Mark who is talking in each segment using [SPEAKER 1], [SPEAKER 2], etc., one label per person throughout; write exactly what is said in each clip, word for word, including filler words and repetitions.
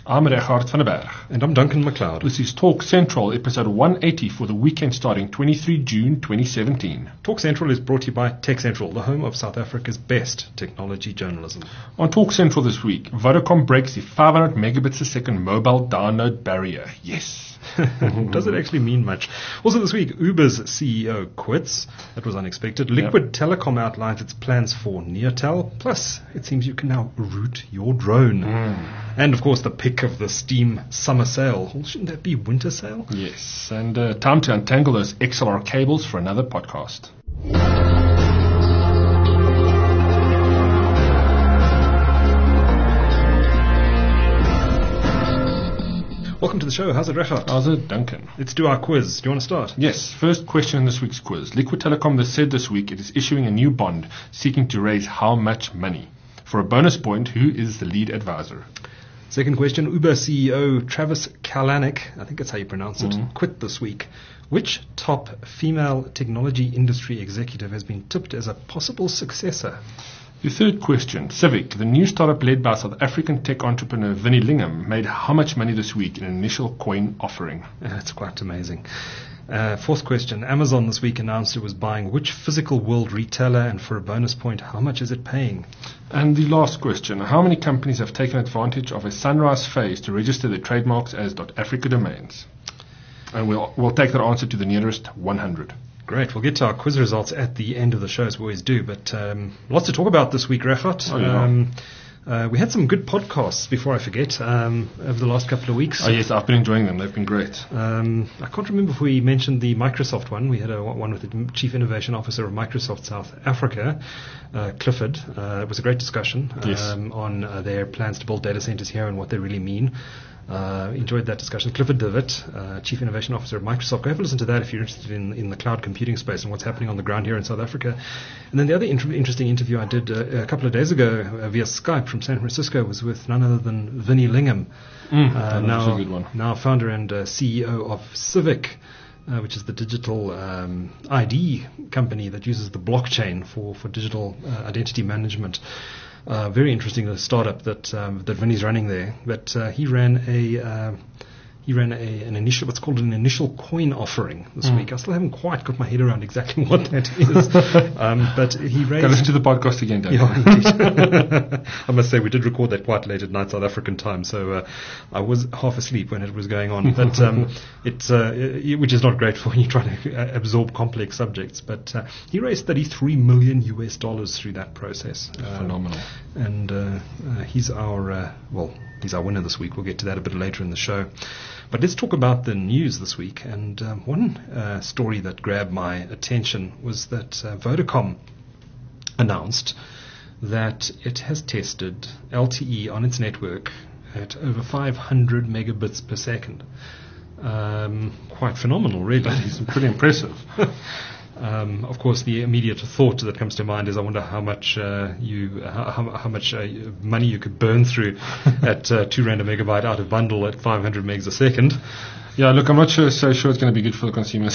[SPEAKER 1] I'm Regardt van der Berg.
[SPEAKER 2] And I'm Duncan McLeod.
[SPEAKER 1] This is Talk Central, episode one eighty for the weekend starting twenty-third of June twenty seventeen.
[SPEAKER 2] Talk Central is brought to you by Tech Central, the home of South Africa's best technology journalism.
[SPEAKER 1] On Talk Central this week, Vodacom breaks the five hundred megabits a second mobile download barrier. Yes.
[SPEAKER 2] Does it actually mean much? Also this week, Uber's C E O quits. That was unexpected. Liquid yep. Telecom outlines its plans for Neotel. Plus, it seems you can now route your drone.
[SPEAKER 1] Mm.
[SPEAKER 2] And, of course, the pick of the Steam summer sale. Well, shouldn't that be winter sale?
[SPEAKER 1] Yes. And uh, time to untangle those X L R cables for another podcast.
[SPEAKER 2] Welcome to the show. How's it, Regardt?
[SPEAKER 1] How's it, Duncan?
[SPEAKER 2] Let's do our quiz. Do you want to start?
[SPEAKER 1] Yes. First question in this week's quiz. Liquid Telecom has said this week it is issuing a new bond seeking to raise how much money? For a bonus point, who is the lead advisor?
[SPEAKER 2] Second question. Uber C E O Travis Kalanick, I think that's how you pronounce it,
[SPEAKER 1] mm-hmm.
[SPEAKER 2] quit this week. Which top female technology industry executive has been tipped as a possible successor?
[SPEAKER 1] The third question. Civic, the new startup led by South African tech entrepreneur Vinnie Lingham, made how much money this week in an initial coin offering?
[SPEAKER 2] That's quite amazing. Uh, fourth question. Amazon this week announced it was buying which physical world retailer, and for a bonus point, how much is it paying?
[SPEAKER 1] And the last question. How many companies have taken advantage of a sunrise phase to register their trademarks as .africa domains? And we'll, we'll take that answer to the nearest one hundred.
[SPEAKER 2] Great. We'll get to our quiz results at the end of the show, as we always do. But um, lots to talk about this week, Regardt.
[SPEAKER 1] Oh, yeah.
[SPEAKER 2] um, uh, we had some good podcasts, before I forget, um, over the last couple of weeks.
[SPEAKER 1] Oh, yes, I've been enjoying them. They've been great.
[SPEAKER 2] Um, I can't remember if we mentioned the Microsoft one. We had a one with the Chief Innovation Officer of Microsoft South Africa, uh, Clifford. Uh, it was a great discussion
[SPEAKER 1] yes.
[SPEAKER 2] um, on uh, their plans to build data centers here and what they really mean. Uh, enjoyed that discussion. Clifford Devitt, uh, Chief Innovation Officer of Microsoft. Go have a listen to that if you're interested in, in the cloud computing space and what's happening on the ground here in South Africa. And then the other inter- interesting interview I did uh, a couple of days ago uh, via Skype from San Francisco was with none other than Vinnie Lingham,
[SPEAKER 1] mm,
[SPEAKER 2] uh,
[SPEAKER 1] now,
[SPEAKER 2] a
[SPEAKER 1] good one.
[SPEAKER 2] now founder and uh, C E O of Civic, uh, which is the digital um, I D company that uses the blockchain for, for digital uh, identity management. Uh, very interesting, a startup that um, that Vinny's running there. But uh, he ran a uh, he ran a, an initial what's called an initial coin offering this
[SPEAKER 1] mm.
[SPEAKER 2] week. I still haven't quite got my head around exactly what that is. um, but he raised.
[SPEAKER 1] Go listen to the podcast again, Dave.
[SPEAKER 2] Yeah, indeed. I must say we did record that quite late at night South African time, so uh, I was half asleep when it was going on. But um, it's uh, it, which is not great for when you're trying to uh, absorb complex subjects. But uh, he raised thirty-three million U S dollars through that process.
[SPEAKER 1] Um, Phenomenal.
[SPEAKER 2] And uh, uh, he's our uh, well, he's our winner this week. We'll get to that a bit later in the show. But let's talk about the news this week. And um, one uh, story that grabbed my attention was that uh, Vodacom announced that it has tested L T E on its network at over five hundred megabits per second. Um, quite phenomenal, really.
[SPEAKER 1] It's pretty impressive.
[SPEAKER 2] Um, of course, the immediate thought that comes to mind is, I wonder how much uh, you, how, how much uh, money you could burn through at uh, two rand a megabyte out of bundle at five hundred megs a second.
[SPEAKER 1] Yeah, look, I'm not sure, so sure it's going to be good for the consumers.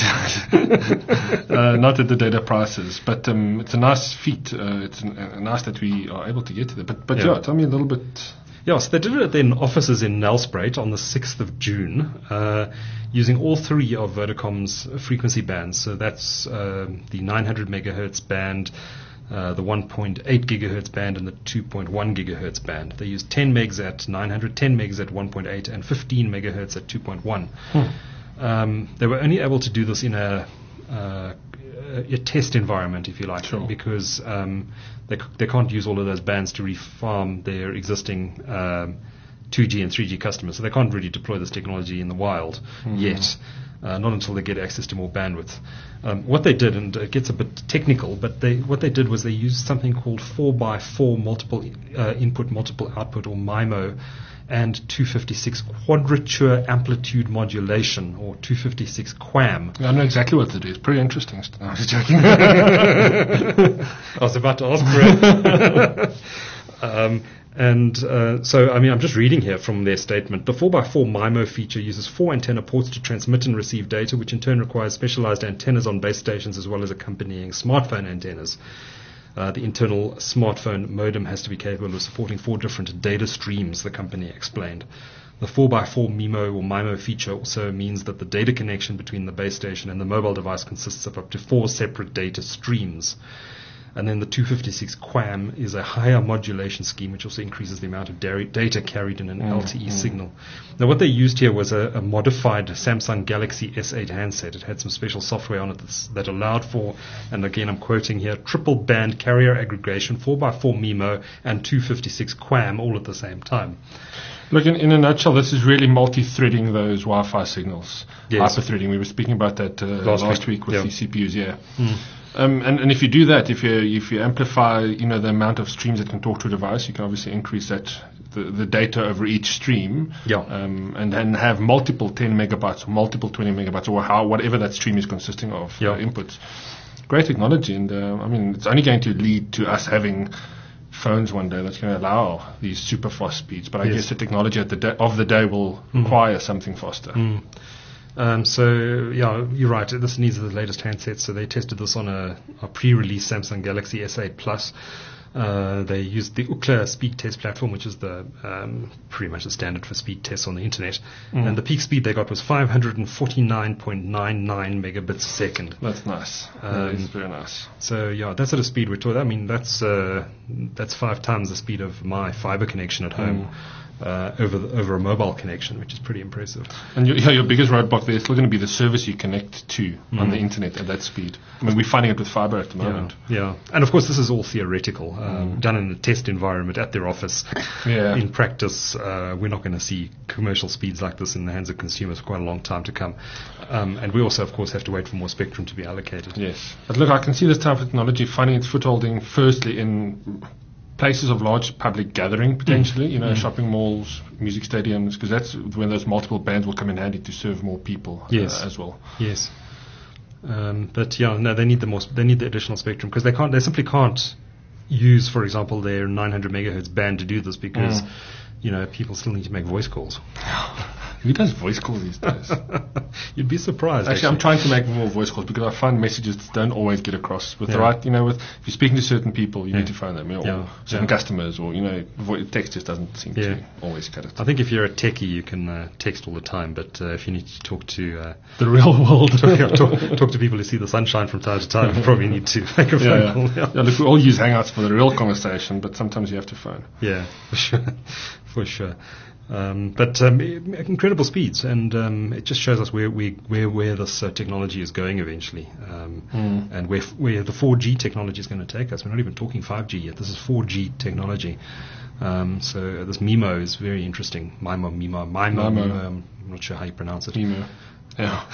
[SPEAKER 1] uh, not at the data prices, but um, it's a nice feat. Uh, it's an, uh, nice that we are able to get to that. But, but yeah. yeah, tell me a little bit.
[SPEAKER 2] Yeah, so they did it at their offices in Nelspruit on the sixth of June, uh, using all three of Vodacom's frequency bands. So that's uh, the nine hundred megahertz band, uh, the one point eight gigahertz band, and the two point one gigahertz band. They used ten megs at nine hundred, ten megs at one point eight, and fifteen megahertz at two point one.
[SPEAKER 1] Hmm.
[SPEAKER 2] Um, they were only able to do this in a uh, a test environment, if you like,
[SPEAKER 1] sure.
[SPEAKER 2] because um, they c- they can't use all of those bands to refarm their existing um, two G and three G customers, so they can't really deploy this technology in the wild mm. yet, uh, not until they get access to more bandwidth. Um, what they did, and it gets a bit technical, but they what they did was they used something called four by four multiple uh, input, multiple output, or MIMO, and two fifty-six quadrature amplitude modulation, or two fifty-six QAM.
[SPEAKER 1] Yeah, I know exactly what it is. Pretty interesting. I was joking.
[SPEAKER 2] I was about to ask for it. um, and uh, so, I mean, I'm just reading here from their statement. The four by four MIMO feature uses four antenna ports to transmit and receive data, which in turn requires specialized antennas on base stations as well as accompanying smartphone antennas. Uh, the internal smartphone modem has to be capable of supporting four different data streams, the company explained. The four by four MIMO or MIMO feature also means that the data connection between the base station and the mobile device consists of up to four separate data streams. And then the two fifty-six QAM is a higher modulation scheme, which also increases the amount of da- data carried in an mm, L T E mm. signal. Now, what they used here was a, a modified Samsung Galaxy S eight handset. It had some special software on it that's, that allowed for, and again I'm quoting here, triple band carrier aggregation, four by four MIMO, and two fifty-six QAM all at the same time.
[SPEAKER 1] Look, in, in a nutshell, this is really multi-threading those Wi-Fi signals.
[SPEAKER 2] Yes.
[SPEAKER 1] Hyper-threading. We were speaking about that uh,
[SPEAKER 2] last,
[SPEAKER 1] last
[SPEAKER 2] week,
[SPEAKER 1] week with
[SPEAKER 2] yeah.
[SPEAKER 1] the C P Us, yeah.
[SPEAKER 2] Mm.
[SPEAKER 1] Um, and, and if you do that, if you if you amplify, you know, the amount of streams that can talk to a device, you can obviously increase that the, the data over each stream.
[SPEAKER 2] Yeah.
[SPEAKER 1] Um, and then have multiple ten megabytes or multiple twenty megabytes or how whatever that stream is consisting of
[SPEAKER 2] yeah.
[SPEAKER 1] uh, inputs. Great technology, and uh, I mean, it's only going to lead to us having phones one day that's going to allow these super fast speeds. But I
[SPEAKER 2] yes.
[SPEAKER 1] guess the technology at the da- of the day will mm. require something faster.
[SPEAKER 2] Mm. Um, so, yeah, you're right. This needs the latest handsets. So they tested this on a, a pre-release Samsung Galaxy S eight Plus. Uh, they used the Ookla speed test platform, which is the um, pretty much the standard for speed tests on the internet. Mm. And the peak speed they got was five forty-nine point nine nine megabits a second.
[SPEAKER 1] That's nice.
[SPEAKER 2] Um,
[SPEAKER 1] that is very nice.
[SPEAKER 2] So, yeah, that sort of speed we're talking. I mean, that's uh, that's five times the speed of my fiber connection at home. Mm. Uh, over the, over a mobile connection, which is pretty impressive.
[SPEAKER 1] And your, yeah, your biggest roadblock there is still going to be the service you connect to mm. on the internet at that speed. I mean, we're finding it with fiber at the moment.
[SPEAKER 2] Yeah, yeah. And of course, this is all theoretical, um, mm. done in a test environment at their office.
[SPEAKER 1] Yeah.
[SPEAKER 2] In practice, uh, we're not going to see commercial speeds like this in the hands of consumers for quite a long time to come. Um, and we also, of course, have to wait for more spectrum to be allocated.
[SPEAKER 1] Yes. But look, I can see this type of technology finding its footholding firstly in places of large public gathering, potentially, mm. you know, mm. shopping malls, music stadiums, because that's when those multiple bands will come in handy to serve more people
[SPEAKER 2] yes.
[SPEAKER 1] uh, as well.
[SPEAKER 2] Yes. Um, but yeah, no, they need the more, sp- they need the additional spectrum because they can't, they simply can't use, for example, their nine hundred megahertz band to do this because, mm. you know, people still need to make voice calls.
[SPEAKER 1] Who does voice calls these days?
[SPEAKER 2] You'd be surprised.
[SPEAKER 1] Actually,
[SPEAKER 2] actually,
[SPEAKER 1] I'm trying to make more voice calls because I find messages don't always get across with
[SPEAKER 2] yeah.
[SPEAKER 1] the right, you know, with if you're speaking to certain people, you
[SPEAKER 2] yeah.
[SPEAKER 1] need to phone them, you know,
[SPEAKER 2] yeah.
[SPEAKER 1] or certain
[SPEAKER 2] yeah.
[SPEAKER 1] customers, or, you know, vo- text just doesn't seem
[SPEAKER 2] yeah.
[SPEAKER 1] to always cut it.
[SPEAKER 2] I think if you're a techie, you can uh, text all the time, but uh, if you need to talk to uh,
[SPEAKER 1] the real world,
[SPEAKER 2] talk, yeah, talk, talk to people who see the sunshine from time to time, you probably need to make a phone
[SPEAKER 1] yeah, yeah.
[SPEAKER 2] call. Yeah.
[SPEAKER 1] Yeah, look, we all use Hangouts for the real conversation, but sometimes you have to phone.
[SPEAKER 2] Yeah, for sure, for sure. Um, but um, incredible speeds, and um, it just shows us where we, where where this uh, technology is going eventually, um,
[SPEAKER 1] mm.
[SPEAKER 2] and where f- where the four G technology is going to take us. We're not even talking five G yet. This is four G technology. Um, so this MIMO is very interesting. MIMO, MIMO, MIMO.
[SPEAKER 1] MIMO.
[SPEAKER 2] MIMO. I'm not sure how you pronounce it.
[SPEAKER 1] MIMO. Yeah.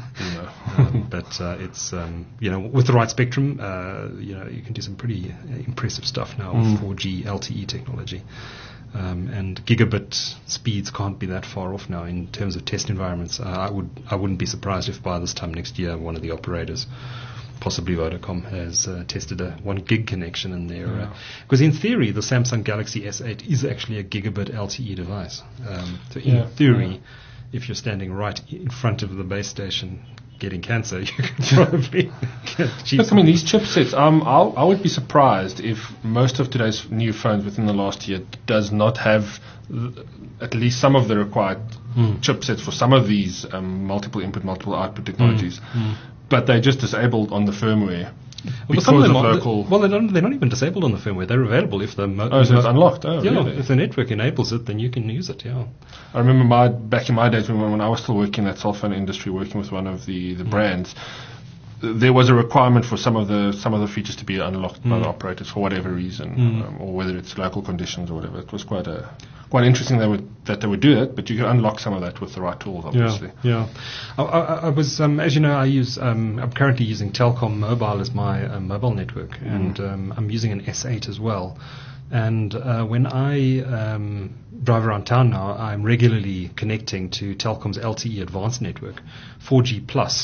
[SPEAKER 2] um, but uh, it's um, you know, with the right spectrum, uh, you know, you can do some pretty uh, impressive stuff now
[SPEAKER 1] mm.
[SPEAKER 2] with four G L T E technology. Um, and gigabit speeds can't be that far off now in terms of test environments. Uh, I would I wouldn't be surprised if by this time next year one of the operators, possibly Vodacom, has uh, tested a one gig connection in there.
[SPEAKER 1] Yeah.
[SPEAKER 2] Because uh, in theory, the Samsung Galaxy S eight is actually a gigabit L T E device. Um, so in
[SPEAKER 1] yeah.
[SPEAKER 2] theory,
[SPEAKER 1] yeah.
[SPEAKER 2] if you're standing right in front of the base station getting cancer, you can probably get cheap.
[SPEAKER 1] Look, I mean, these chipsets, um, I'll, I would be surprised if most of today's new phones within the last year does not have th- at least some of the required
[SPEAKER 2] mm.
[SPEAKER 1] chipsets for some of these um, multiple input, multiple output technologies.
[SPEAKER 2] Mm. Mm.
[SPEAKER 1] But they're just disabled on the firmware.
[SPEAKER 2] Well,
[SPEAKER 1] because
[SPEAKER 2] some of them
[SPEAKER 1] of
[SPEAKER 2] are,
[SPEAKER 1] local.
[SPEAKER 2] well, they're not, they're not even disabled on the firmware. They're available if the mo-
[SPEAKER 1] Oh, so it's unlocked. Oh,
[SPEAKER 2] yeah,
[SPEAKER 1] really?
[SPEAKER 2] if the network enables it, then you can use it. Yeah.
[SPEAKER 1] I remember my back in my days when when I was still working in that cell phone industry, working with one of the, the mm. brands. There was a requirement for some of the some of the features to be unlocked mm. by the operators for whatever reason,
[SPEAKER 2] mm.
[SPEAKER 1] um, or whether it's local conditions or whatever. It was quite a quite interesting they would, that they would do it, but you can unlock some of that with the right tools, obviously.
[SPEAKER 2] Yeah, yeah. I, I, I was, um, as you know, I use. Um, I'm currently using Telkom Mobile as my uh, mobile network, mm. and um, I'm using an S eight as well. And uh, when I um, drive around town now, I'm regularly connecting to Telkom's L T E Advanced network, four G plus.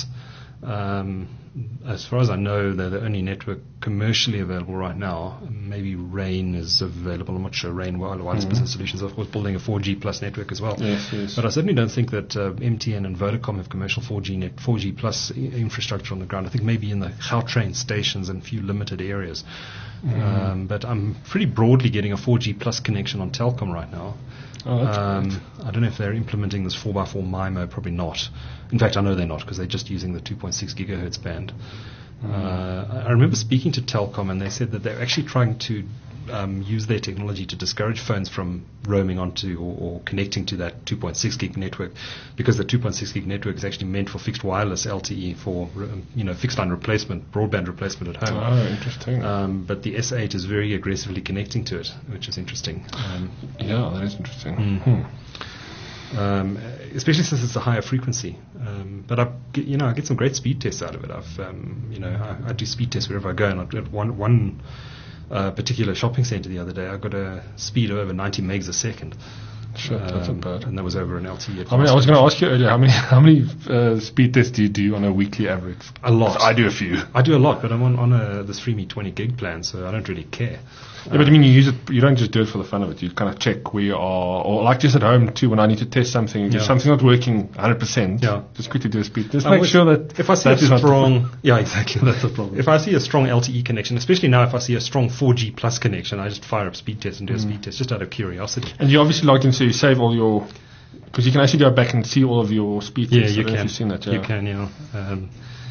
[SPEAKER 2] Um, as far as I know, they're the only network commercially available right now. Maybe Rain is available. I'm not sure. Rain Wireless mm-hmm. Business Solutions, of course, building a four G plus network as well.
[SPEAKER 1] Yes, yes.
[SPEAKER 2] But I certainly don't think that uh, M T N and Vodacom have commercial four G net, four G plus I- infrastructure on the ground. I think maybe in the Gautrain stations and a few limited areas. Mm-hmm. Um, but I'm pretty broadly getting a four G plus connection on Telkom right now.
[SPEAKER 1] Oh, that's
[SPEAKER 2] um,
[SPEAKER 1] great.
[SPEAKER 2] I don't know if they're implementing this four by four MIMO, probably not. In fact, I know they're not because they're just using the two point six gigahertz band. Mm. Uh, I remember speaking to Telkom, and they said that they're actually trying to um, use their technology to discourage phones from roaming onto or, or connecting to that two point six gig network, because the two point six gig network is actually meant for fixed wireless L T E, for you know fixed line replacement, broadband replacement at home.
[SPEAKER 1] Oh, interesting.
[SPEAKER 2] Um, but the S eight is very aggressively connecting to it, which is interesting. Um,
[SPEAKER 1] yeah, that is interesting.
[SPEAKER 2] Mm.
[SPEAKER 1] Hmm.
[SPEAKER 2] Um, especially since it's a higher frequency. Um, but I, get, you know, I get some great speed tests out of it. I've, um, you know, I, I do speed tests wherever I go, and at one one uh, particular shopping centre the other day, I got a speed of over ninety megs a second.
[SPEAKER 1] Sure,
[SPEAKER 2] um,
[SPEAKER 1] that's not bad.
[SPEAKER 2] And that was over an L T E.
[SPEAKER 1] I mean, I was going to ask you earlier, how many how many uh, speed tests do you do on a weekly average?
[SPEAKER 2] A lot.
[SPEAKER 1] I do a few.
[SPEAKER 2] I do a lot, but I'm on on a this FreeMe twenty gig plan, so I don't really care.
[SPEAKER 1] Yeah, but I mean, you use it. You don't just do it for the fun of it. You kind of check where you are, or like just at home too. When I need to test something,
[SPEAKER 2] Yeah.
[SPEAKER 1] if something's not working one hundred percent,
[SPEAKER 2] Yeah.
[SPEAKER 1] just quickly do a speed. Just
[SPEAKER 2] I
[SPEAKER 1] make
[SPEAKER 2] would-
[SPEAKER 1] sure that
[SPEAKER 2] if I see
[SPEAKER 1] that
[SPEAKER 2] a
[SPEAKER 1] is not the
[SPEAKER 2] strong, yeah, exactly, that's the
[SPEAKER 1] problem.
[SPEAKER 2] If I see a strong L T E connection, especially now, if I see a strong four G plus connection, I just fire up speed test and do a speed test just out of curiosity.
[SPEAKER 1] And you obviously logged in, so you save all your, because you can actually go back and see all of your speed
[SPEAKER 2] Yeah,
[SPEAKER 1] tests. I
[SPEAKER 2] you
[SPEAKER 1] don't know
[SPEAKER 2] can.
[SPEAKER 1] if you've seen that. Yeah.
[SPEAKER 2] You can, yeah. Um,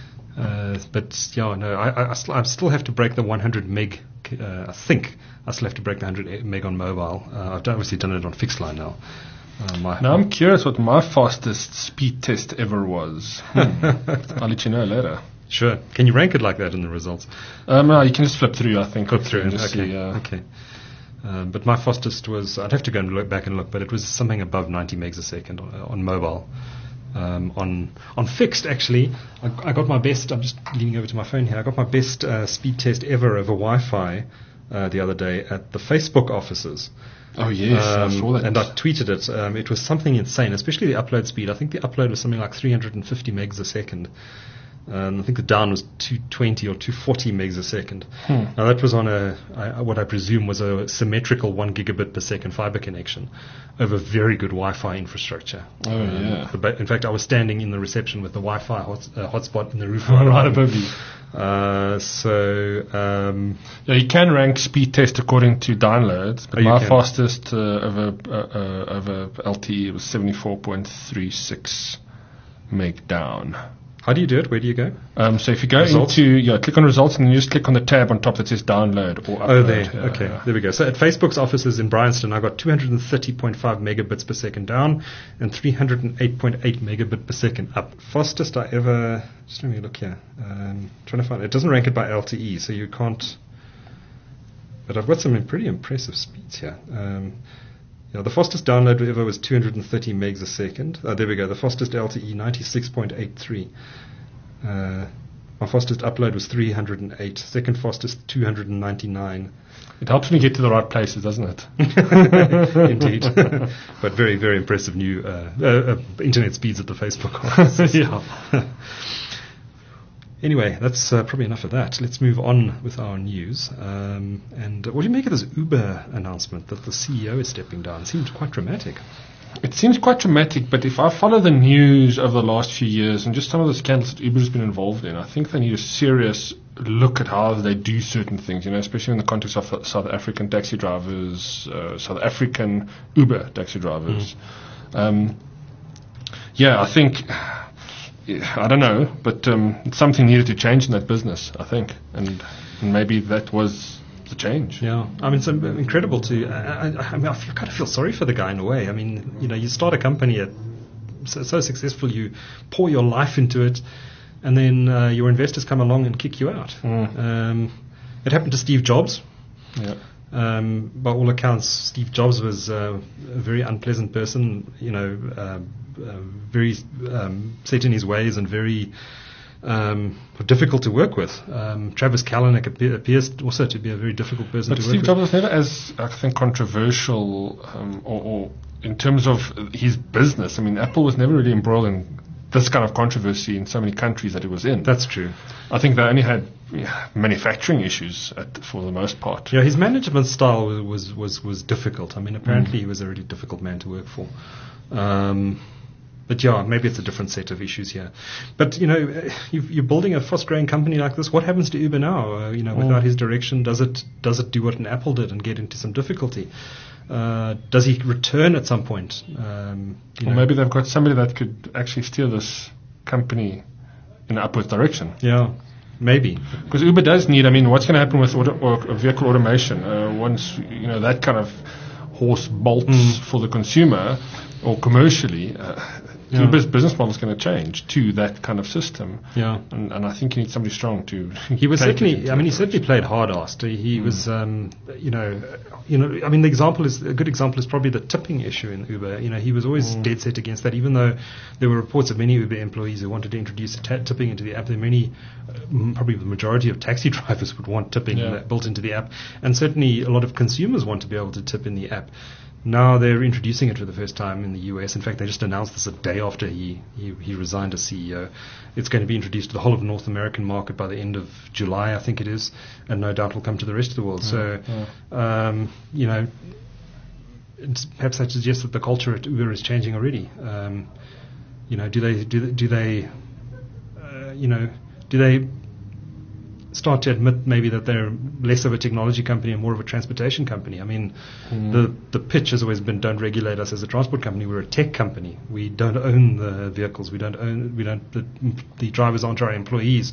[SPEAKER 2] uh, but yeah, no, I, I, I, still, I still have to break the one hundred meg. Uh, I think I still have to break the one hundred meg on mobile. Uh, I've done, obviously done it on fixed line now. Uh, my,
[SPEAKER 1] Now I'm curious what my fastest speed test ever was. Hmm. I'll let you know later.
[SPEAKER 2] Sure. Can you rank it like that in the results?
[SPEAKER 1] Um, no, you can just flip through. I think
[SPEAKER 2] Flip through
[SPEAKER 1] and
[SPEAKER 2] it.
[SPEAKER 1] just
[SPEAKER 2] Okay.
[SPEAKER 1] see, uh,
[SPEAKER 2] Okay. Um, but my fastest was, I'd have to go and look back and look, but it was something above ninety megs a second on, on mobile. Um, on on fixed, actually, I, I got my best. I'm just leaning over to my phone here. I got my best uh, speed test ever over Wi-Fi uh, the other day at the Facebook offices.
[SPEAKER 1] Oh yes,
[SPEAKER 2] Um,
[SPEAKER 1] I saw that.
[SPEAKER 2] and I tweeted it. Um, it was something insane, especially the upload speed. I think the upload was something like three hundred fifty megs a second. Um, I think the down was two twenty or two forty megs a second.
[SPEAKER 1] Hmm.
[SPEAKER 2] Now that was on a I, what I presume was a symmetrical one gigabit per second fiber connection over very good Wi-Fi infrastructure.
[SPEAKER 1] Oh, yeah.
[SPEAKER 2] the ba- in fact, I was standing in the reception with the Wi-Fi hot, uh, hotspot in the roof
[SPEAKER 1] right
[SPEAKER 2] right
[SPEAKER 1] above you.
[SPEAKER 2] Uh, so um,
[SPEAKER 1] Yeah, you can rank speed test according to downloads, but
[SPEAKER 2] Oh, you
[SPEAKER 1] my
[SPEAKER 2] can.
[SPEAKER 1] fastest uh, over uh, uh, over L T E was seventy-four point three six meg down.
[SPEAKER 2] how do you do it? Where do you go?
[SPEAKER 1] Um, so if you go
[SPEAKER 2] Results?
[SPEAKER 1] into, yeah, click on results and then you just click on the tab on top that says download or upload.
[SPEAKER 2] Oh, there.
[SPEAKER 1] Yeah,
[SPEAKER 2] okay,
[SPEAKER 1] yeah.
[SPEAKER 2] there we go. So at Facebook's offices in Bryanston, I got two hundred thirty point five megabits per second down and three hundred eight point eight megabit per second up. Fastest I ever. Just let me look here. Um, trying to find it. Doesn't rank it by L T E, so you can't. But I've got some pretty impressive speeds here. Um, yeah, the fastest download ever was two hundred thirty megs a second. Oh, there we go. The fastest L T E, ninety-six point eight three. Uh, my fastest upload was three hundred eight. Second fastest, two hundred ninety-nine.
[SPEAKER 1] It helps when you get to the right places, doesn't it?
[SPEAKER 2] Indeed. But very, very impressive new uh, uh, uh, internet speeds at the Facebook office.
[SPEAKER 1] Yeah.
[SPEAKER 2] Anyway, that's uh, probably enough of that. Let's move on with our news. Um, and what do you make of this Uber announcement that the C E O is stepping down? It seems quite dramatic.
[SPEAKER 1] It seems quite dramatic, but if I follow the news over the last few years and just some of the scandals that Uber's been involved in, I think they need a serious look at how they do certain things, you know, especially in the context of South African taxi drivers, uh, South African Uber taxi drivers. Mm. Um, yeah, I think, I don't know, but um, something needed to change in that business, I think, and, and maybe that was the change.
[SPEAKER 2] Yeah, I mean, it's um, incredible to. I, I, I mean, I feel, kind of feel sorry for the guy in a way. I mean, you know, you start a company at so, so successful, you pour your life into it, and then uh, your investors come along and kick you out.
[SPEAKER 1] Mm.
[SPEAKER 2] Um, it happened to Steve Jobs.
[SPEAKER 1] Yeah.
[SPEAKER 2] Um, by all accounts, Steve Jobs was uh, a very unpleasant person. You know, uh, uh, very um, set in his ways and very. Um, difficult to work with. Um, Travis Kalanick appear, appears also to be a very difficult person
[SPEAKER 1] but
[SPEAKER 2] to
[SPEAKER 1] Steve
[SPEAKER 2] work
[SPEAKER 1] Jobs was never as, I think, controversial um, or, or in terms of his business. I mean, Apple was never really embroiled in this kind of controversy in so many countries that it was in.
[SPEAKER 2] with. That's true.
[SPEAKER 1] I think they only had yeah, manufacturing issues at, for the most part.
[SPEAKER 2] Yeah, his management style was was, was, was difficult. I mean, apparently mm. he was a really difficult man to work for. Um, But yeah, maybe it's a different set of issues here. But, you know, you've, you're building a fast-growing company like this. What happens to Uber now? Uh, you know, without his direction, does it does it do what an Apple did and get into some difficulty? Uh, does he return at some point? Um, you
[SPEAKER 1] Or
[SPEAKER 2] know.
[SPEAKER 1] maybe they've got somebody that could actually steer this company in an upwards direction.
[SPEAKER 2] Yeah, maybe.
[SPEAKER 1] Because Uber does need, I mean, what's going to happen with auto, or vehicle automation? Uh, once, you know, that kind of horse bolts
[SPEAKER 2] Mm.
[SPEAKER 1] for the consumer or commercially, uh,
[SPEAKER 2] Yeah.
[SPEAKER 1] Uber's business model is going to change to that kind of system.
[SPEAKER 2] Yeah.
[SPEAKER 1] And, and I think you need somebody strong to.
[SPEAKER 2] He was
[SPEAKER 1] take it
[SPEAKER 2] certainly.
[SPEAKER 1] into
[SPEAKER 2] I mean, he
[SPEAKER 1] that
[SPEAKER 2] certainly
[SPEAKER 1] direction.
[SPEAKER 2] played hard-assed. He, he was, um, you know, you know. I mean, the example is a good example is probably the tipping issue in Uber. You know, he was always dead set against that. Even though there were reports of many Uber employees who wanted to introduce ta- tipping into the app, there were many, uh, m- probably the majority of taxi drivers would want tipping
[SPEAKER 1] Yeah.
[SPEAKER 2] that built into the app, and certainly a lot of consumers want to be able to tip in the app. Now they're introducing it for the first time in the U S. In fact, they just announced this a day after he, he, he resigned as C E O. It's going to be introduced to the whole of the North American market by the end of July, I think it is, and no doubt will come to the rest of the world. So, um, you know, it's, perhaps that suggests that the culture at Uber is changing already. Um, you know, do they do they, do they uh, you know do they start to admit maybe that they're less of a technology company and more of a transportation company? I mean,
[SPEAKER 1] Mm.
[SPEAKER 2] the the pitch has always been, don't regulate us as a transport company. We're a tech company. We don't own the vehicles. We don't own. We don't. The, the drivers aren't our employees.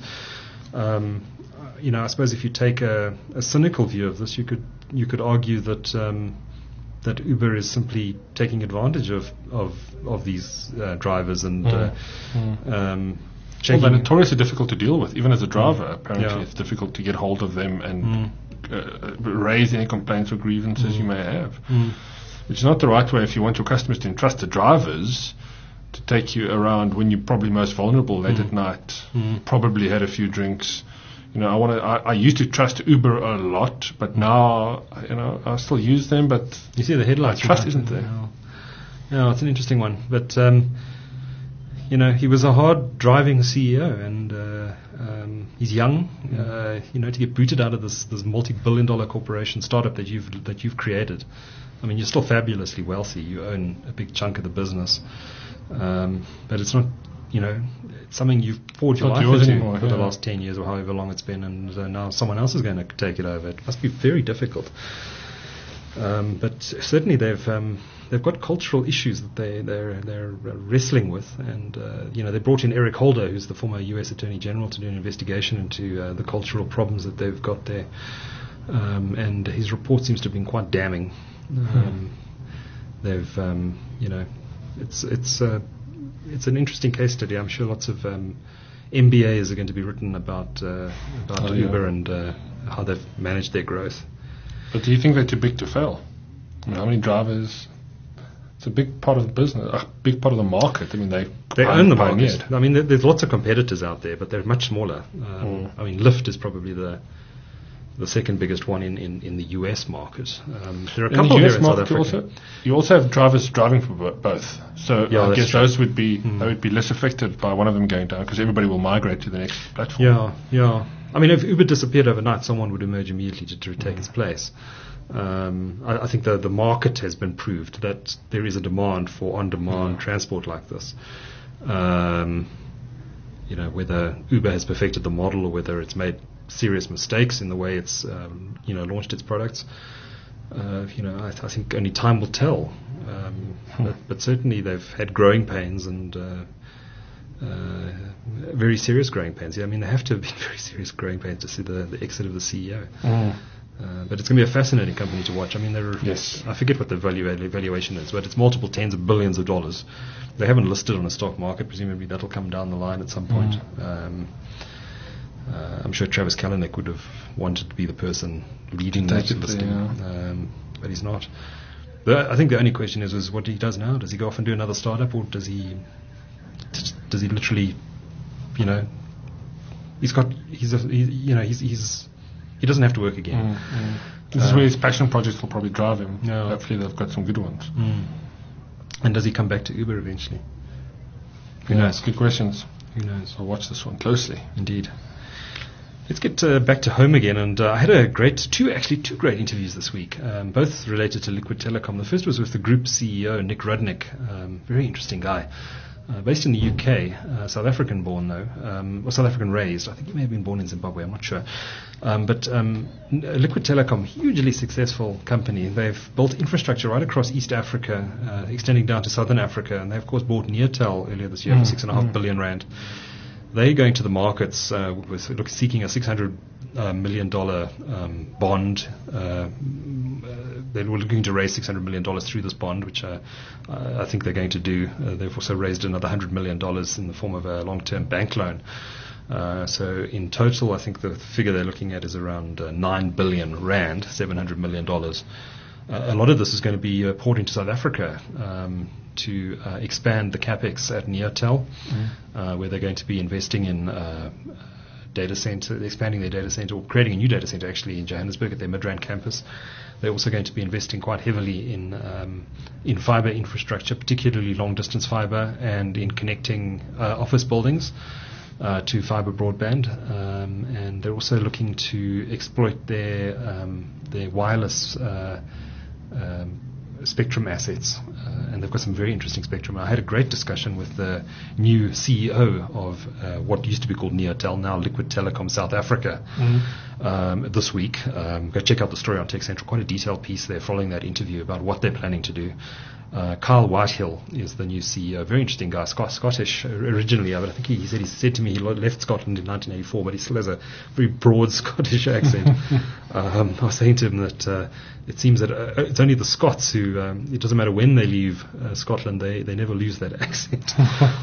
[SPEAKER 2] Um, you know, I suppose if you take a, a cynical view of this, you could you could argue that um, that Uber is simply taking advantage of of of these uh, drivers and. Uh,
[SPEAKER 1] Mm.
[SPEAKER 2] um,
[SPEAKER 1] Well, they're
[SPEAKER 2] checking-
[SPEAKER 1] notoriously difficult to deal with, even as a driver. Apparently,
[SPEAKER 2] Yeah.
[SPEAKER 1] it's difficult to get hold of them and
[SPEAKER 2] Mm.
[SPEAKER 1] uh, raise any complaints or grievances you may have.
[SPEAKER 2] Mm.
[SPEAKER 1] Which is not the right way if you want your customers to entrust the drivers to take you around when you're probably most vulnerable late at night.
[SPEAKER 2] Mm.
[SPEAKER 1] Probably had a few drinks. You know, I want to. I, I used to trust Uber a lot, but now, you know, I still use them. But
[SPEAKER 2] You see the headlights.
[SPEAKER 1] Trust
[SPEAKER 2] right?
[SPEAKER 1] isn't there.
[SPEAKER 2] Yeah. Yeah, it's an interesting one. But, um, you know, he was a hard driving C E O, and uh, um, he's young. Uh, you know, to get booted out of this, this multi-billion dollar corporation startup that you've that you've created. I mean, you're still fabulously wealthy. You own a big chunk of the business. Um, but it's not, you know, it's something you've poured your
[SPEAKER 1] Not
[SPEAKER 2] life
[SPEAKER 1] yours
[SPEAKER 2] into
[SPEAKER 1] anymore,
[SPEAKER 2] for the
[SPEAKER 1] yeah.
[SPEAKER 2] last ten years or however long it's been, and uh, now someone else is going to take it over. It must be very difficult. Um, but certainly they've um, they've got cultural issues that they they're they're wrestling with, and uh, you know they brought in Eric Holder, who's the former U S Attorney General, to do an investigation into uh, the cultural problems that they've got there, um, and his report seems to have been quite damning. Um, they've um, you know it's it's uh, it's an interesting case study. I'm sure lots of um, M B As are going to be written about uh, about
[SPEAKER 1] Oh, yeah.
[SPEAKER 2] Uber and uh, how they've managed their growth.
[SPEAKER 1] But do you think they're too big to fail? I mean, how many drivers? It's a big part of the business, a big part of the market. I mean, they
[SPEAKER 2] They own the
[SPEAKER 1] pioneered.
[SPEAKER 2] market. I mean, there, there's lots of competitors out there, but they're much smaller. Um,
[SPEAKER 1] Mm.
[SPEAKER 2] I mean, Lyft is probably the the second biggest one in, in, in the U S market. Um, there are a
[SPEAKER 1] In
[SPEAKER 2] couple
[SPEAKER 1] the U
[SPEAKER 2] here
[SPEAKER 1] S
[SPEAKER 2] in South
[SPEAKER 1] market, you
[SPEAKER 2] Africa.
[SPEAKER 1] also you also have drivers driving for bo- both. So
[SPEAKER 2] Yeah,
[SPEAKER 1] I
[SPEAKER 2] that's
[SPEAKER 1] guess
[SPEAKER 2] true.
[SPEAKER 1] those would be
[SPEAKER 2] Mm.
[SPEAKER 1] they would be less affected by one of them going down because everybody will migrate to the next platform.
[SPEAKER 2] Yeah, yeah. I mean, if Uber disappeared overnight, someone would emerge immediately to, to take its place. Um, I, I think the the market has been proved that there is a demand for on-demand transport like this. Um, you know, whether Uber has perfected the model or whether it's made serious mistakes in the way it's um, you know launched its products. Uh, you know, I, th- I think only time will tell. Um, but, but certainly they've had growing pains and uh, uh, very serious growing pains. Yeah, I mean, they have to have been very serious growing pains to see the, the exit of the C E O.
[SPEAKER 1] Mm.
[SPEAKER 2] Uh, but it's going to be a fascinating company to watch. I mean, they're,
[SPEAKER 1] Yes.
[SPEAKER 2] I forget what the value, valuation is, but it's multiple tens of billions of dollars. They haven't listed on a stock market. Presumably that'll come down the line at some point. Um, uh, I'm sure Travis Kalanick would have wanted to be the person leading
[SPEAKER 1] To
[SPEAKER 2] that
[SPEAKER 1] take it there,
[SPEAKER 2] listing,
[SPEAKER 1] yeah.
[SPEAKER 2] um, but he's not. The, I think the only question is, is what he does now. Does he go off and do another startup, or does he does he literally, you know, he's got he's a, he, you know he's he's he doesn't have to work again.
[SPEAKER 1] Mm, mm. This is
[SPEAKER 2] Uh,
[SPEAKER 1] where his passion projects will probably drive him.
[SPEAKER 2] Yeah.
[SPEAKER 1] Hopefully they've got some good ones.
[SPEAKER 2] Mm. And does he come back to Uber eventually? Who
[SPEAKER 1] Yeah,
[SPEAKER 2] knows?
[SPEAKER 1] Good questions.
[SPEAKER 2] Who knows?
[SPEAKER 1] I'll watch this one closely.
[SPEAKER 2] Indeed. Let's get uh, back to home again, and uh, I had a great two, actually two great interviews this week, um, both related to Liquid Telecom. The first was with the group C E O Nick Rudnick, um, very interesting guy. Uh, based in the U K, uh, South African born though, um, or South African raised. I think he may have been born in Zimbabwe, I'm not sure. Um, but um, Liquid Telecom, hugely successful company. They've built infrastructure right across East Africa, uh, extending down to Southern Africa, and they of course bought Neotel earlier this year mm, for six and a half mm. billion rand. They're going to the markets uh, with look, seeking a six hundred uh, million dollar um, bond. Uh, They were looking to raise six hundred million dollars through this bond, which uh, uh, I think they're going to do. Uh, they've also raised another one hundred million dollars in the form of a long-term bank loan. Uh, so in total, I think the figure they're looking at is around uh, nine billion rand, seven hundred million dollars. Uh, a lot of this is going to be uh, poured into South Africa um, to uh, expand the capex at Neotel, mm. uh, where they're going to be investing in uh, data center, expanding their data center, or creating a new data center actually in Johannesburg at their Midrand campus. They're also going to be investing quite heavily in um, in fiber infrastructure, particularly long-distance fiber, and in connecting uh, office buildings uh, to fiber broadband. Um, and they're also looking to exploit their um, their wireless uh, um, spectrum assets, uh, and they've got some very interesting spectrum. I had a great discussion with the new C E O of uh, what used to be called Neotel, now Liquid Telecom South Africa, mm-hmm. um, this week. Um, go check out the story on Tech Central. Quite a detailed piece there following that interview about what they're planning to do. Uh, Kyle Whitehill is the new C E O. Very interesting guy, Scot- Scottish originally, but I think he, he said he said to me he left Scotland in nineteen eighty-four, but he still has a very broad Scottish accent. um, I was saying to him that uh, it seems that uh, it's only the Scots who, um, it doesn't matter when they leave uh, Scotland, they, they never lose that accent.